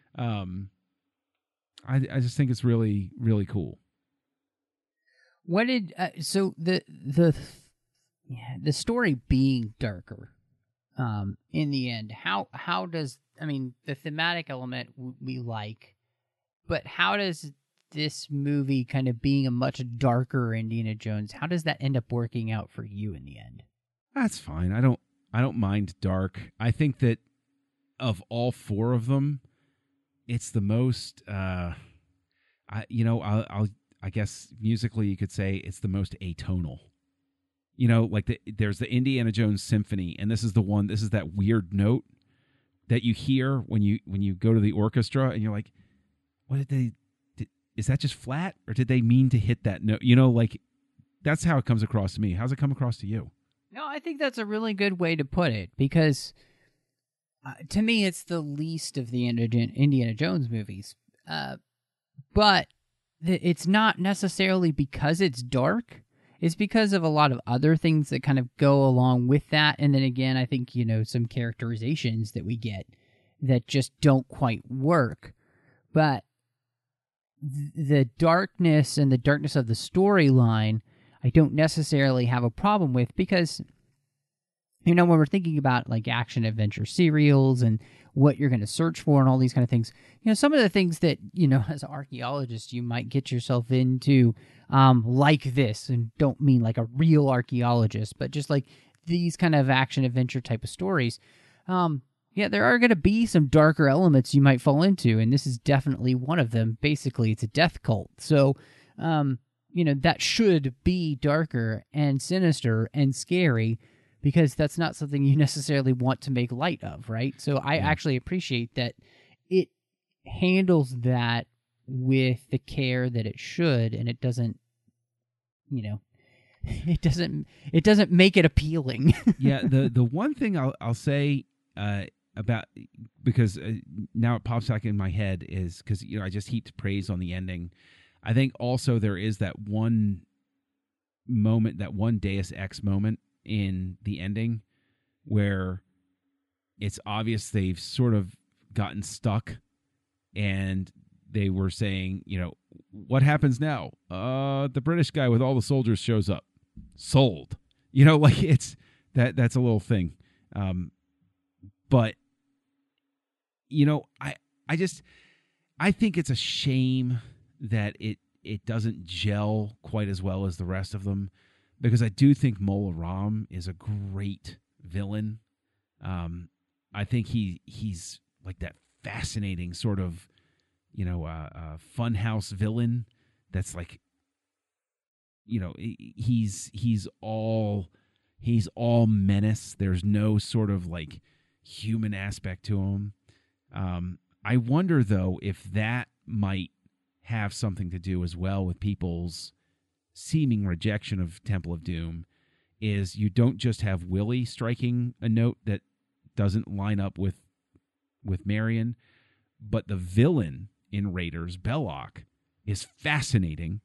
I just think it's really, really cool. What did so the story being darker in the end, how does, I mean, the thematic element we like, but how does this movie kind of being a much darker Indiana Jones, how does that end up working out for you in the end? That's fine. I don't mind dark. I think that of all four of them, it's the most I guess musically you could say it's the most atonal. You know, like there's the Indiana Jones Symphony, and this is that weird note that you hear when you go to the orchestra, and you're like, what is that just flat, or did they mean to hit that note? You know, like that's how it comes across to me. How's it come across to you? No, I think that's a really good way to put it, because to me it's the least of the Indiana Jones movies. But it's not necessarily because it's dark. It's because of a lot of other things that kind of go along with that. And then again, I think, you know, some characterizations that we get that just don't quite work. But the darkness and the darkness of the storyline, I don't necessarily have a problem with, because, you know, when we're thinking about like action adventure serials and what you're going to search for and all these kind of things, you know, some of the things that, you know, as an archaeologist, you might get yourself into, like this, and don't mean like a real archaeologist, but just like these kind of action adventure type of stories. Yeah, there are going to be some darker elements you might fall into, and this is definitely one of them. Basically, it's a death cult. So, you know, that should be darker and sinister and scary, because that's not something you necessarily want to make light of, right? So I actually appreciate that it handles that with the care that it should, and it doesn't, you know, it doesn't make it appealing. Yeah, the one thing I'll say about, because now it pops back in my head, is because, you know, I just heaped praise on the ending. I think also there is that one moment, that one Deus Ex moment in the ending where it's obvious they've sort of gotten stuck, and they were saying, you know, what happens now? The British guy with all the soldiers shows up. Sold. You know, like it's that's a little thing. But you know, I think it's a shame that it doesn't gel quite as well as the rest of them, because I do think Mola Ram is a great villain. I think he's like that fascinating sort of, you know, funhouse villain that's like, you know, he's all menace. There's no sort of like human aspect to him. I wonder though if that might have something to do as well with people's seeming rejection of Temple of Doom, is you don't just have Willie striking a note that doesn't line up with Marion, but the villain in Raiders, Belloc, is fascinating,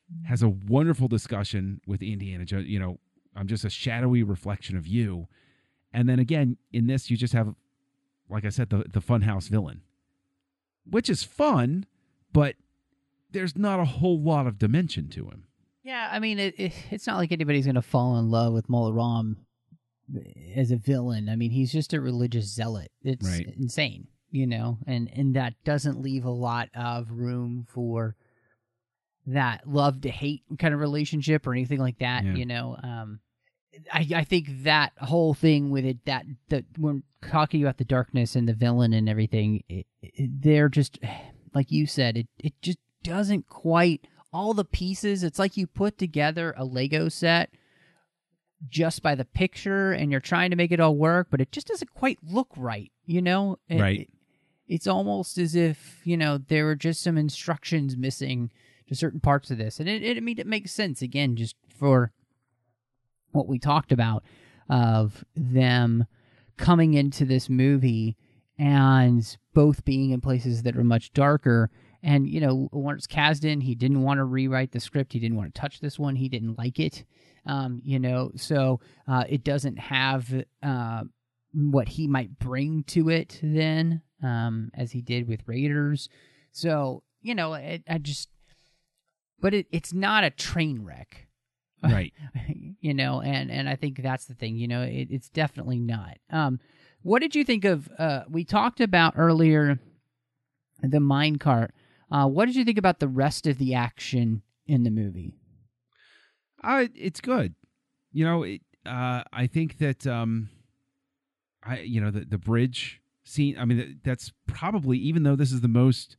has a wonderful discussion with Indiana Jones. You know, I'm just a shadowy reflection of you. And then again, in this, you just have, like I said, the funhouse villain, which is fun, but there's not a whole lot of dimension to him. Yeah, I mean, it's not like anybody's going to fall in love with Mola Ram as a villain. I mean, he's just a religious zealot. It's insane, you know, and that doesn't leave a lot of room for that love to hate kind of relationship or anything like that, you know. I think that whole thing with it, that when talking about the darkness and the villain and everything, they're just, like you said, it just doesn't quite, all the pieces, it's like you put together a Lego set just by the picture and you're trying to make it all work, but it just doesn't quite look right, you know? It's almost as if, you know, there were just some instructions missing to certain parts of this. And I mean, it makes sense, again, just for what we talked about of them coming into this movie and both being in places that are much darker. And, you know, Lawrence Kasdan, he didn't want to rewrite the script. He didn't want to touch this one. He didn't like it, you know, so it doesn't have what he might bring to it then, as he did with Raiders. So, you know, but it's not a train wreck. Right. You know, and I think that's the thing, you know, it's definitely not. What did you think of, we talked about earlier the minecart. What did you think about the rest of the action in the movie? It's good. You know, I think that, you know, the bridge scene, I mean, that's probably, even though this is the most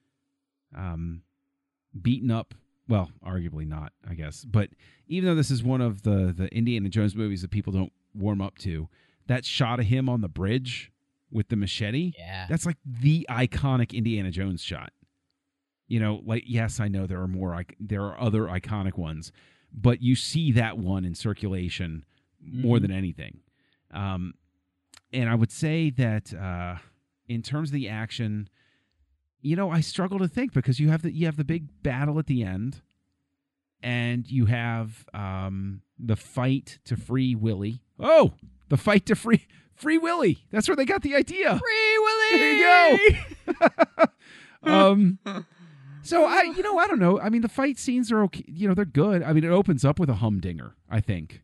beaten up, well, arguably not, I guess, but even though this is one of the Indiana Jones movies that people don't warm up to, that shot of him on the bridge with the machete, that's like the iconic Indiana Jones shot. You know, like, yes, I know there are other iconic ones, but you see that one in circulation more than anything. And I would say that in terms of the action, you know, I struggle to think because you have the big battle at the end, and you have the fight to free Willie. Oh, the fight to free Willie. That's where they got the idea. Free Willie. There you go. So I don't know. I mean, the fight scenes are okay. You know, they're good. I mean, it opens up with a humdinger, I think,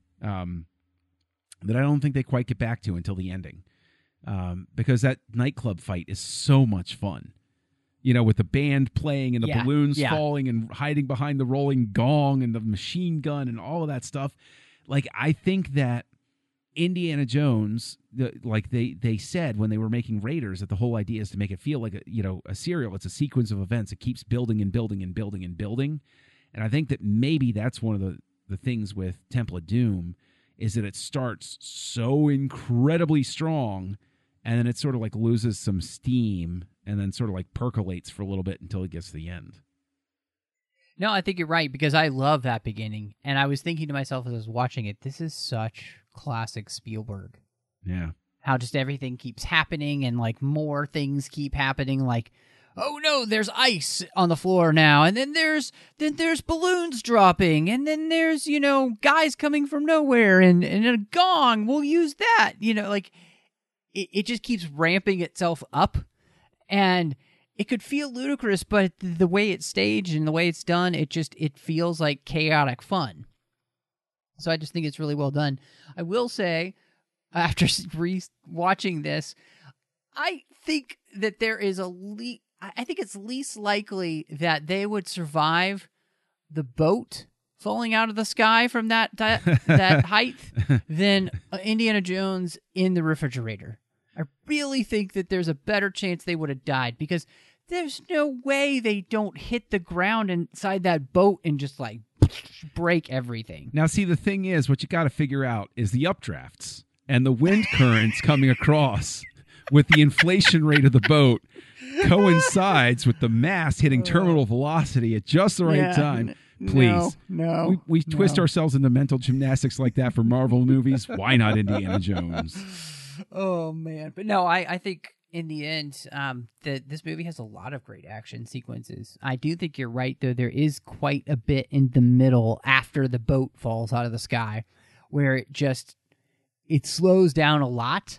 that I don't think they quite get back to until the ending, because that nightclub fight is so much fun. You know, with the band playing and the balloons falling and hiding behind the rolling gong and the machine gun and all of that stuff. Like, I think that Indiana Jones, like they said when they were making Raiders, that the whole idea is to make it feel like a serial. It's a sequence of events. It keeps building and building and building and building. And I think that maybe that's one of the things with Temple of Doom is that it starts so incredibly strong, and then it sort of like loses some steam and then sort of like percolates for a little bit until it gets to the end. No, I think you're right, because I love that beginning. And I was thinking to myself as I was watching it, this is such classic Spielberg. Yeah. How just everything keeps happening and like more things keep happening, like, oh no, there's ice on the floor now, and then there's balloons dropping, and then there's, you know, guys coming from nowhere and a gong, we'll use that. You know, like it just keeps ramping itself up, and it could feel ludicrous, but the way it's staged and the way it's done, it feels like chaotic fun. So I just think it's really well done. I will say, after watching this, I think that there is I think it's least likely that they would survive the boat falling out of the sky from that height than Indiana Jones in the refrigerator. I really think that there's a better chance they would have died, because there's no way they don't hit the ground inside that boat and just like break everything. Now, see, the thing is, what you got to figure out is the updrafts and the wind currents coming across with the inflation rate of the boat coincides with the mast hitting terminal velocity at just the right time. Please. No. We twist ourselves into mental gymnastics like that for Marvel movies. Why not Indiana Jones? Oh, man. But no, I think in the end, that this movie has a lot of great action sequences. I do think you're right, though. There is quite a bit in the middle after the boat falls out of the sky where it slows down a lot.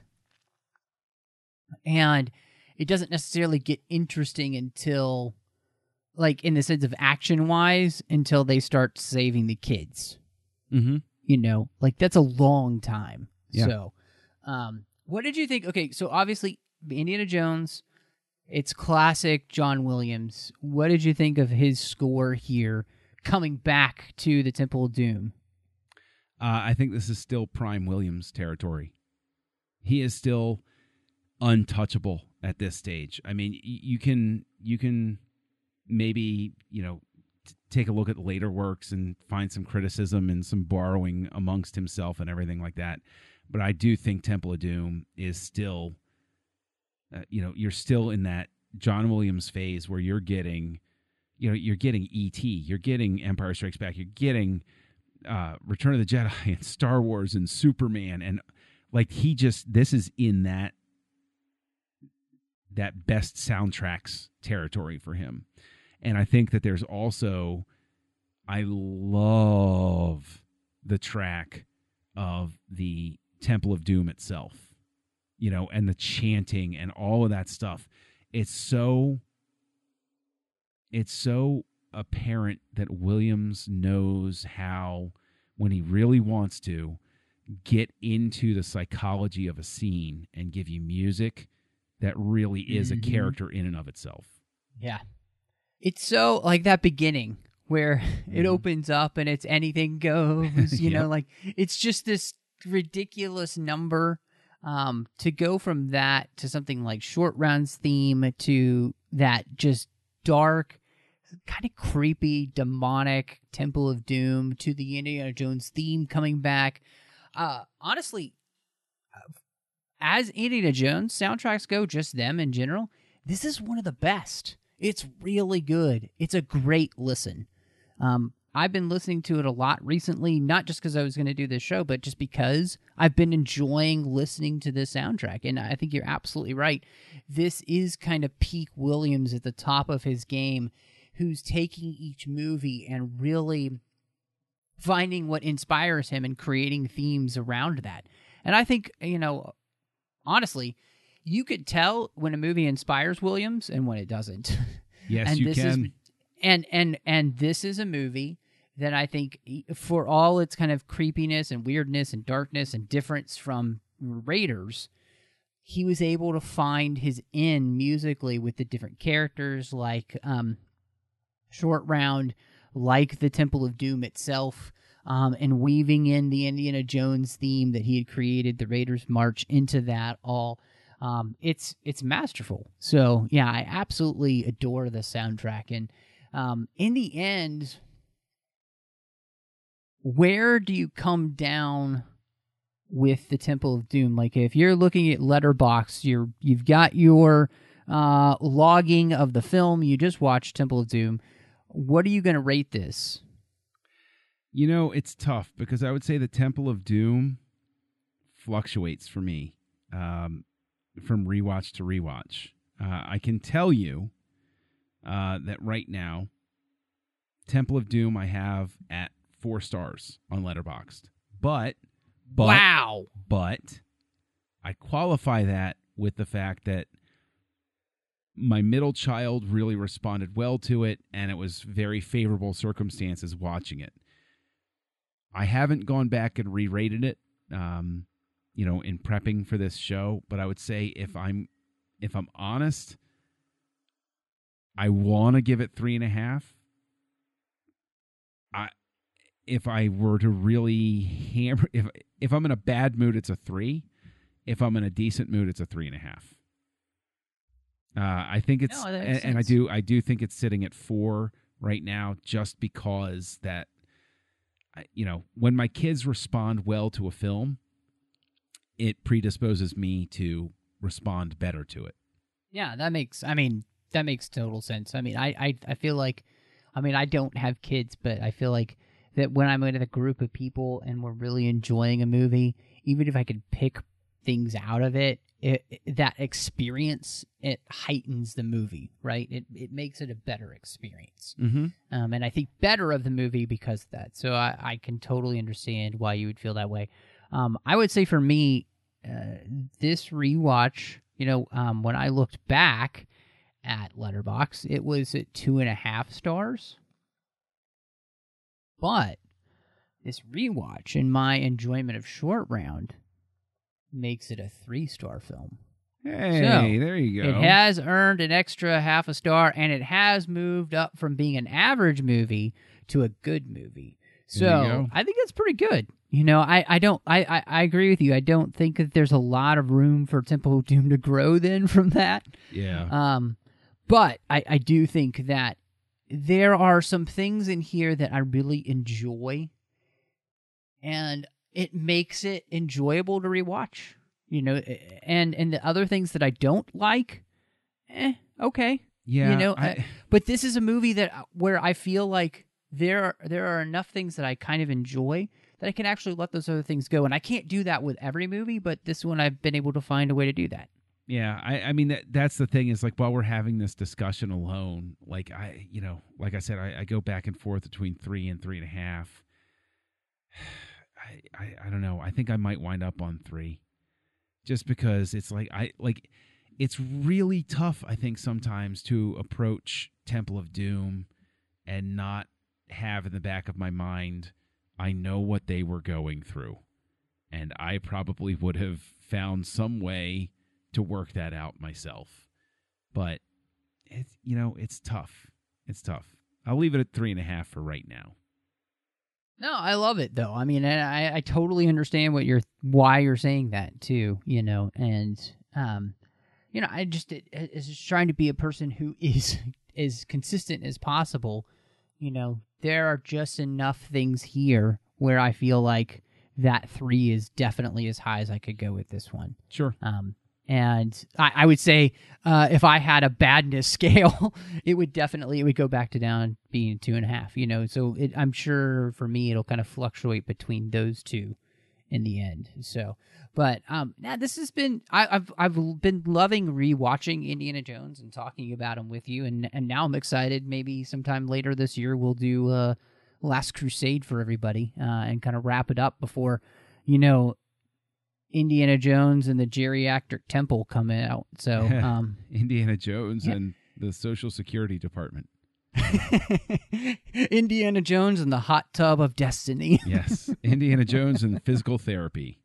And it doesn't necessarily get interesting until, like, in the sense of action-wise, until they start saving the kids. Mm-hmm. You know, like, that's a long time. Yeah. So, what did you think? Okay, so obviously, Indiana Jones, it's classic John Williams. What did you think of his score here, coming back to the Temple of Doom? I think this is still prime Williams territory. He is still untouchable at this stage. I mean, you can maybe, take a look at later works and find some criticism and some borrowing amongst himself and everything like that. But I do think Temple of Doom is still, you're still in that John Williams phase where you're getting E.T., you're getting Empire Strikes Back, you're getting Return of the Jedi and Star Wars and Superman, and like this is in that best soundtracks territory for him. And I think that there's also, I love the track of the Temple of Doom itself, and the chanting and all of that stuff. It's so apparent that Williams knows how, when he really wants to, get into the psychology of a scene and give you music that really is a character in and of itself. Yeah. It's so, like, that beginning where it opens up and it's anything goes, like, it's just this ridiculous number. To go from that to something like Short Round's theme to that just dark, kind of creepy, demonic Temple of Doom to the Indiana Jones theme coming back. Honestly, as Indiana Jones soundtracks go, just them in general, this is one of the best. It's really good. It's a great listen. I've been listening to it a lot recently, not just because I was going to do this show, but just because I've been enjoying listening to this soundtrack. And I think you're absolutely right. This is kind of peak Williams at the top of his game, who's taking each movie and really finding what inspires him and creating themes around that. And I think, honestly, you could tell when a movie inspires Williams and when it doesn't. Yes, and you can. And this is a movie that I think, for all its kind of creepiness and weirdness and darkness and difference from Raiders, he was able to find his in musically with the different characters, like Short Round, like the Temple of Doom itself, and weaving in the Indiana Jones theme that he had created, the Raiders March, into that all. It's masterful. So, yeah, I absolutely adore the soundtrack. And in the end, where do you come down with the Temple of Doom? Like, if you're looking at Letterboxd, you've got your logging of the film. You just watched Temple of Doom. What are you going to rate this? It's tough because I would say the Temple of Doom fluctuates for me from rewatch to rewatch. I can tell you that right now, Temple of Doom I have at 4 stars on Letterboxd. But wow! But I qualify that with the fact that my middle child really responded well to it, and it was very favorable circumstances watching it. I haven't gone back and re-rated it, in prepping for this show, but I would say if I'm honest, I want to give it 3.5. If I were to really hammer, if I'm in a bad mood, it's a 3. If I'm in a decent mood, it's a 3.5. I think it's, and I do think it's sitting at 4 right now, just because that, when my kids respond well to a film, it predisposes me to respond better to it. Yeah, that makes total sense. I mean, I feel like, I don't have kids, but I feel like that when I'm with a group of people and we're really enjoying a movie, even if I could pick things out of it, that experience, it heightens the movie, right? It makes it a better experience. Mm-hmm. And I think better of the movie because of that. So I can totally understand why you would feel that way. I would say for me, this rewatch, when I looked back at Letterboxd, it was at 2.5 stars. But this rewatch and my enjoyment of Short Round makes it a 3-star film. Hey, so, there you go. It has earned an extra 0.5 star, and it has moved up from being an average movie to a good movie. So I think that's pretty good. I agree with you. I don't think that there's a lot of room for Temple of Doom to grow then from that. Yeah. But I do think that there are some things in here that I really enjoy, and it makes it enjoyable to rewatch. And the other things that I don't like, okay. Yeah. But this is a movie where I feel like there are enough things that I kind of enjoy that I can actually let those other things go. And I can't do that with every movie, but this one I've been able to find a way to do that. Yeah, I mean that's the thing is like while we're having this discussion alone, like I said, I go back and forth between 3 and 3.5. I don't know. I think I might wind up on 3, just because it's it's really tough. I think sometimes to approach Temple of Doom and not have in the back of my mind, I know what they were going through, and I probably would have found some way to work that out myself. But it's tough. It's tough. I'll leave it at 3.5 for right now. No, I love it though. I mean, I totally understand why you're saying that too. And I just is just trying to be a person who is as consistent as possible. There are just enough things here where I feel like that 3 is definitely as high as I could go with this one. Sure. And I would say if I had a badness scale, it would go back to down being 2.5. So I'm sure for me it'll kind of fluctuate between those two in the end. So, but this has been I've been loving rewatching Indiana Jones and talking about them with you, and now I'm excited. Maybe sometime later this year we'll do Last Crusade for everybody and kind of wrap it up before Indiana Jones and the Geriatric Temple come out. So Indiana Jones and the Social Security Department. Indiana Jones and the hot tub of destiny. Yes. Indiana Jones and physical therapy.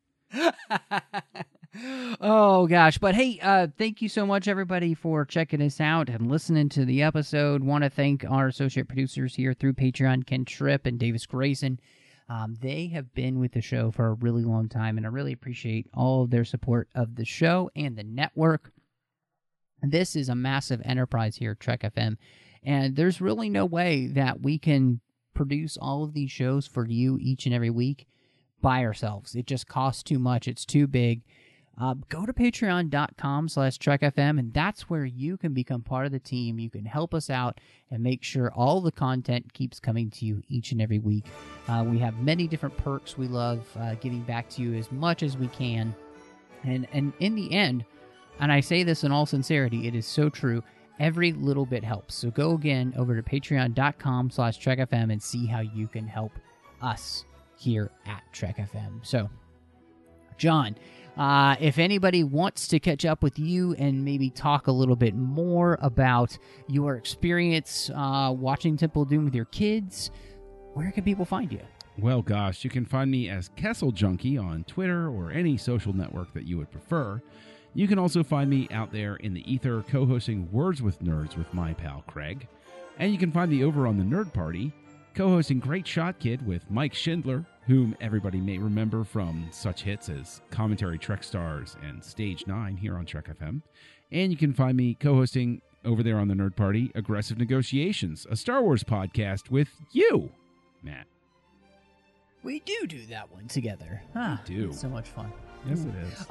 Oh, gosh. But hey, thank you so much, everybody, for checking us out and listening to the episode. Want to thank our associate producers here through Patreon, Ken Tripp and Davis Grayson. They have been with the show for a really long time, and I really appreciate all of their support of the show and the network. This is a massive enterprise here at Trek FM, and there's really no way that we can produce all of these shows for you each and every week by ourselves. It just costs too much. It's too big. Go to patreon.com/TrekFM, and that's where you can become part of the team. You can help us out and make sure all the content keeps coming to you each and every week. We have many different perks. We love giving back to you as much as we can. And in the end, and I say this in all sincerity, it is so true, every little bit helps. So go again over to patreon.com/TrekFM and see how you can help us here at Trek FM. So, John, if anybody wants to catch up with you and maybe talk a little bit more about your experience watching Temple of Doom with your kids, where can people find you? Well, gosh, you can find me as Kessel Junkie on Twitter or any social network that you would prefer. You can also find me out there in the ether co-hosting Words with Nerds with my pal Craig. And you can find me over on the Nerd Party, co-hosting Great Shot Kid with Mike Schindler, whom everybody may remember from such hits as Commentary Trek Stars and Stage 9 here on Trek FM. And you can find me co-hosting over there on the Nerd Party, Aggressive Negotiations, a Star Wars podcast with you, Matt. We do that one together. We do. It's so much fun. Yes, it is.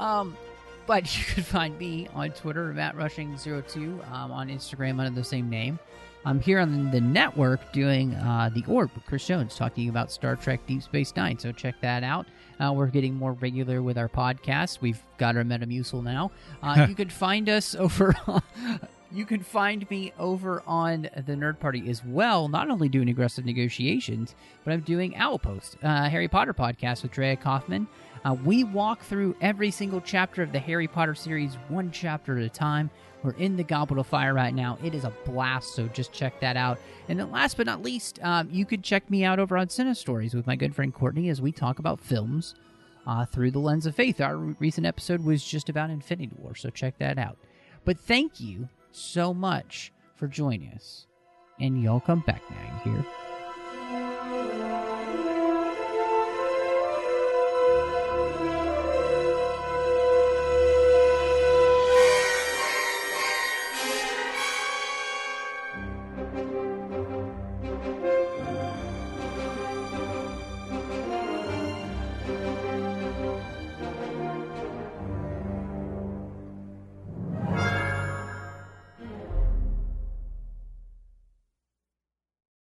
But you can find me on Twitter, MattRushing02, on Instagram under the same name. I'm here on the network doing The Orb with Chris Jones, talking about Star Trek Deep Space Nine, so check that out. We're getting more regular with our podcast. We've got our Metamucil now. You can find us over... You can find me over on the Nerd Party as well, not only doing Aggressive Negotiations, but I'm doing Owlpost, Harry Potter podcast with Drea Kaufman. We walk through every single chapter of the Harry Potter series, one chapter at a time. We're in the Goblet of Fire right now. It is a blast, so just check that out. And then last but not least, you could check me out over on Cine Stories with my good friend Courtney as we talk about films through the lens of faith. Our recent episode was just about Infinity War, so check that out. But thank you so much for joining us. And y'all come back now, you hear?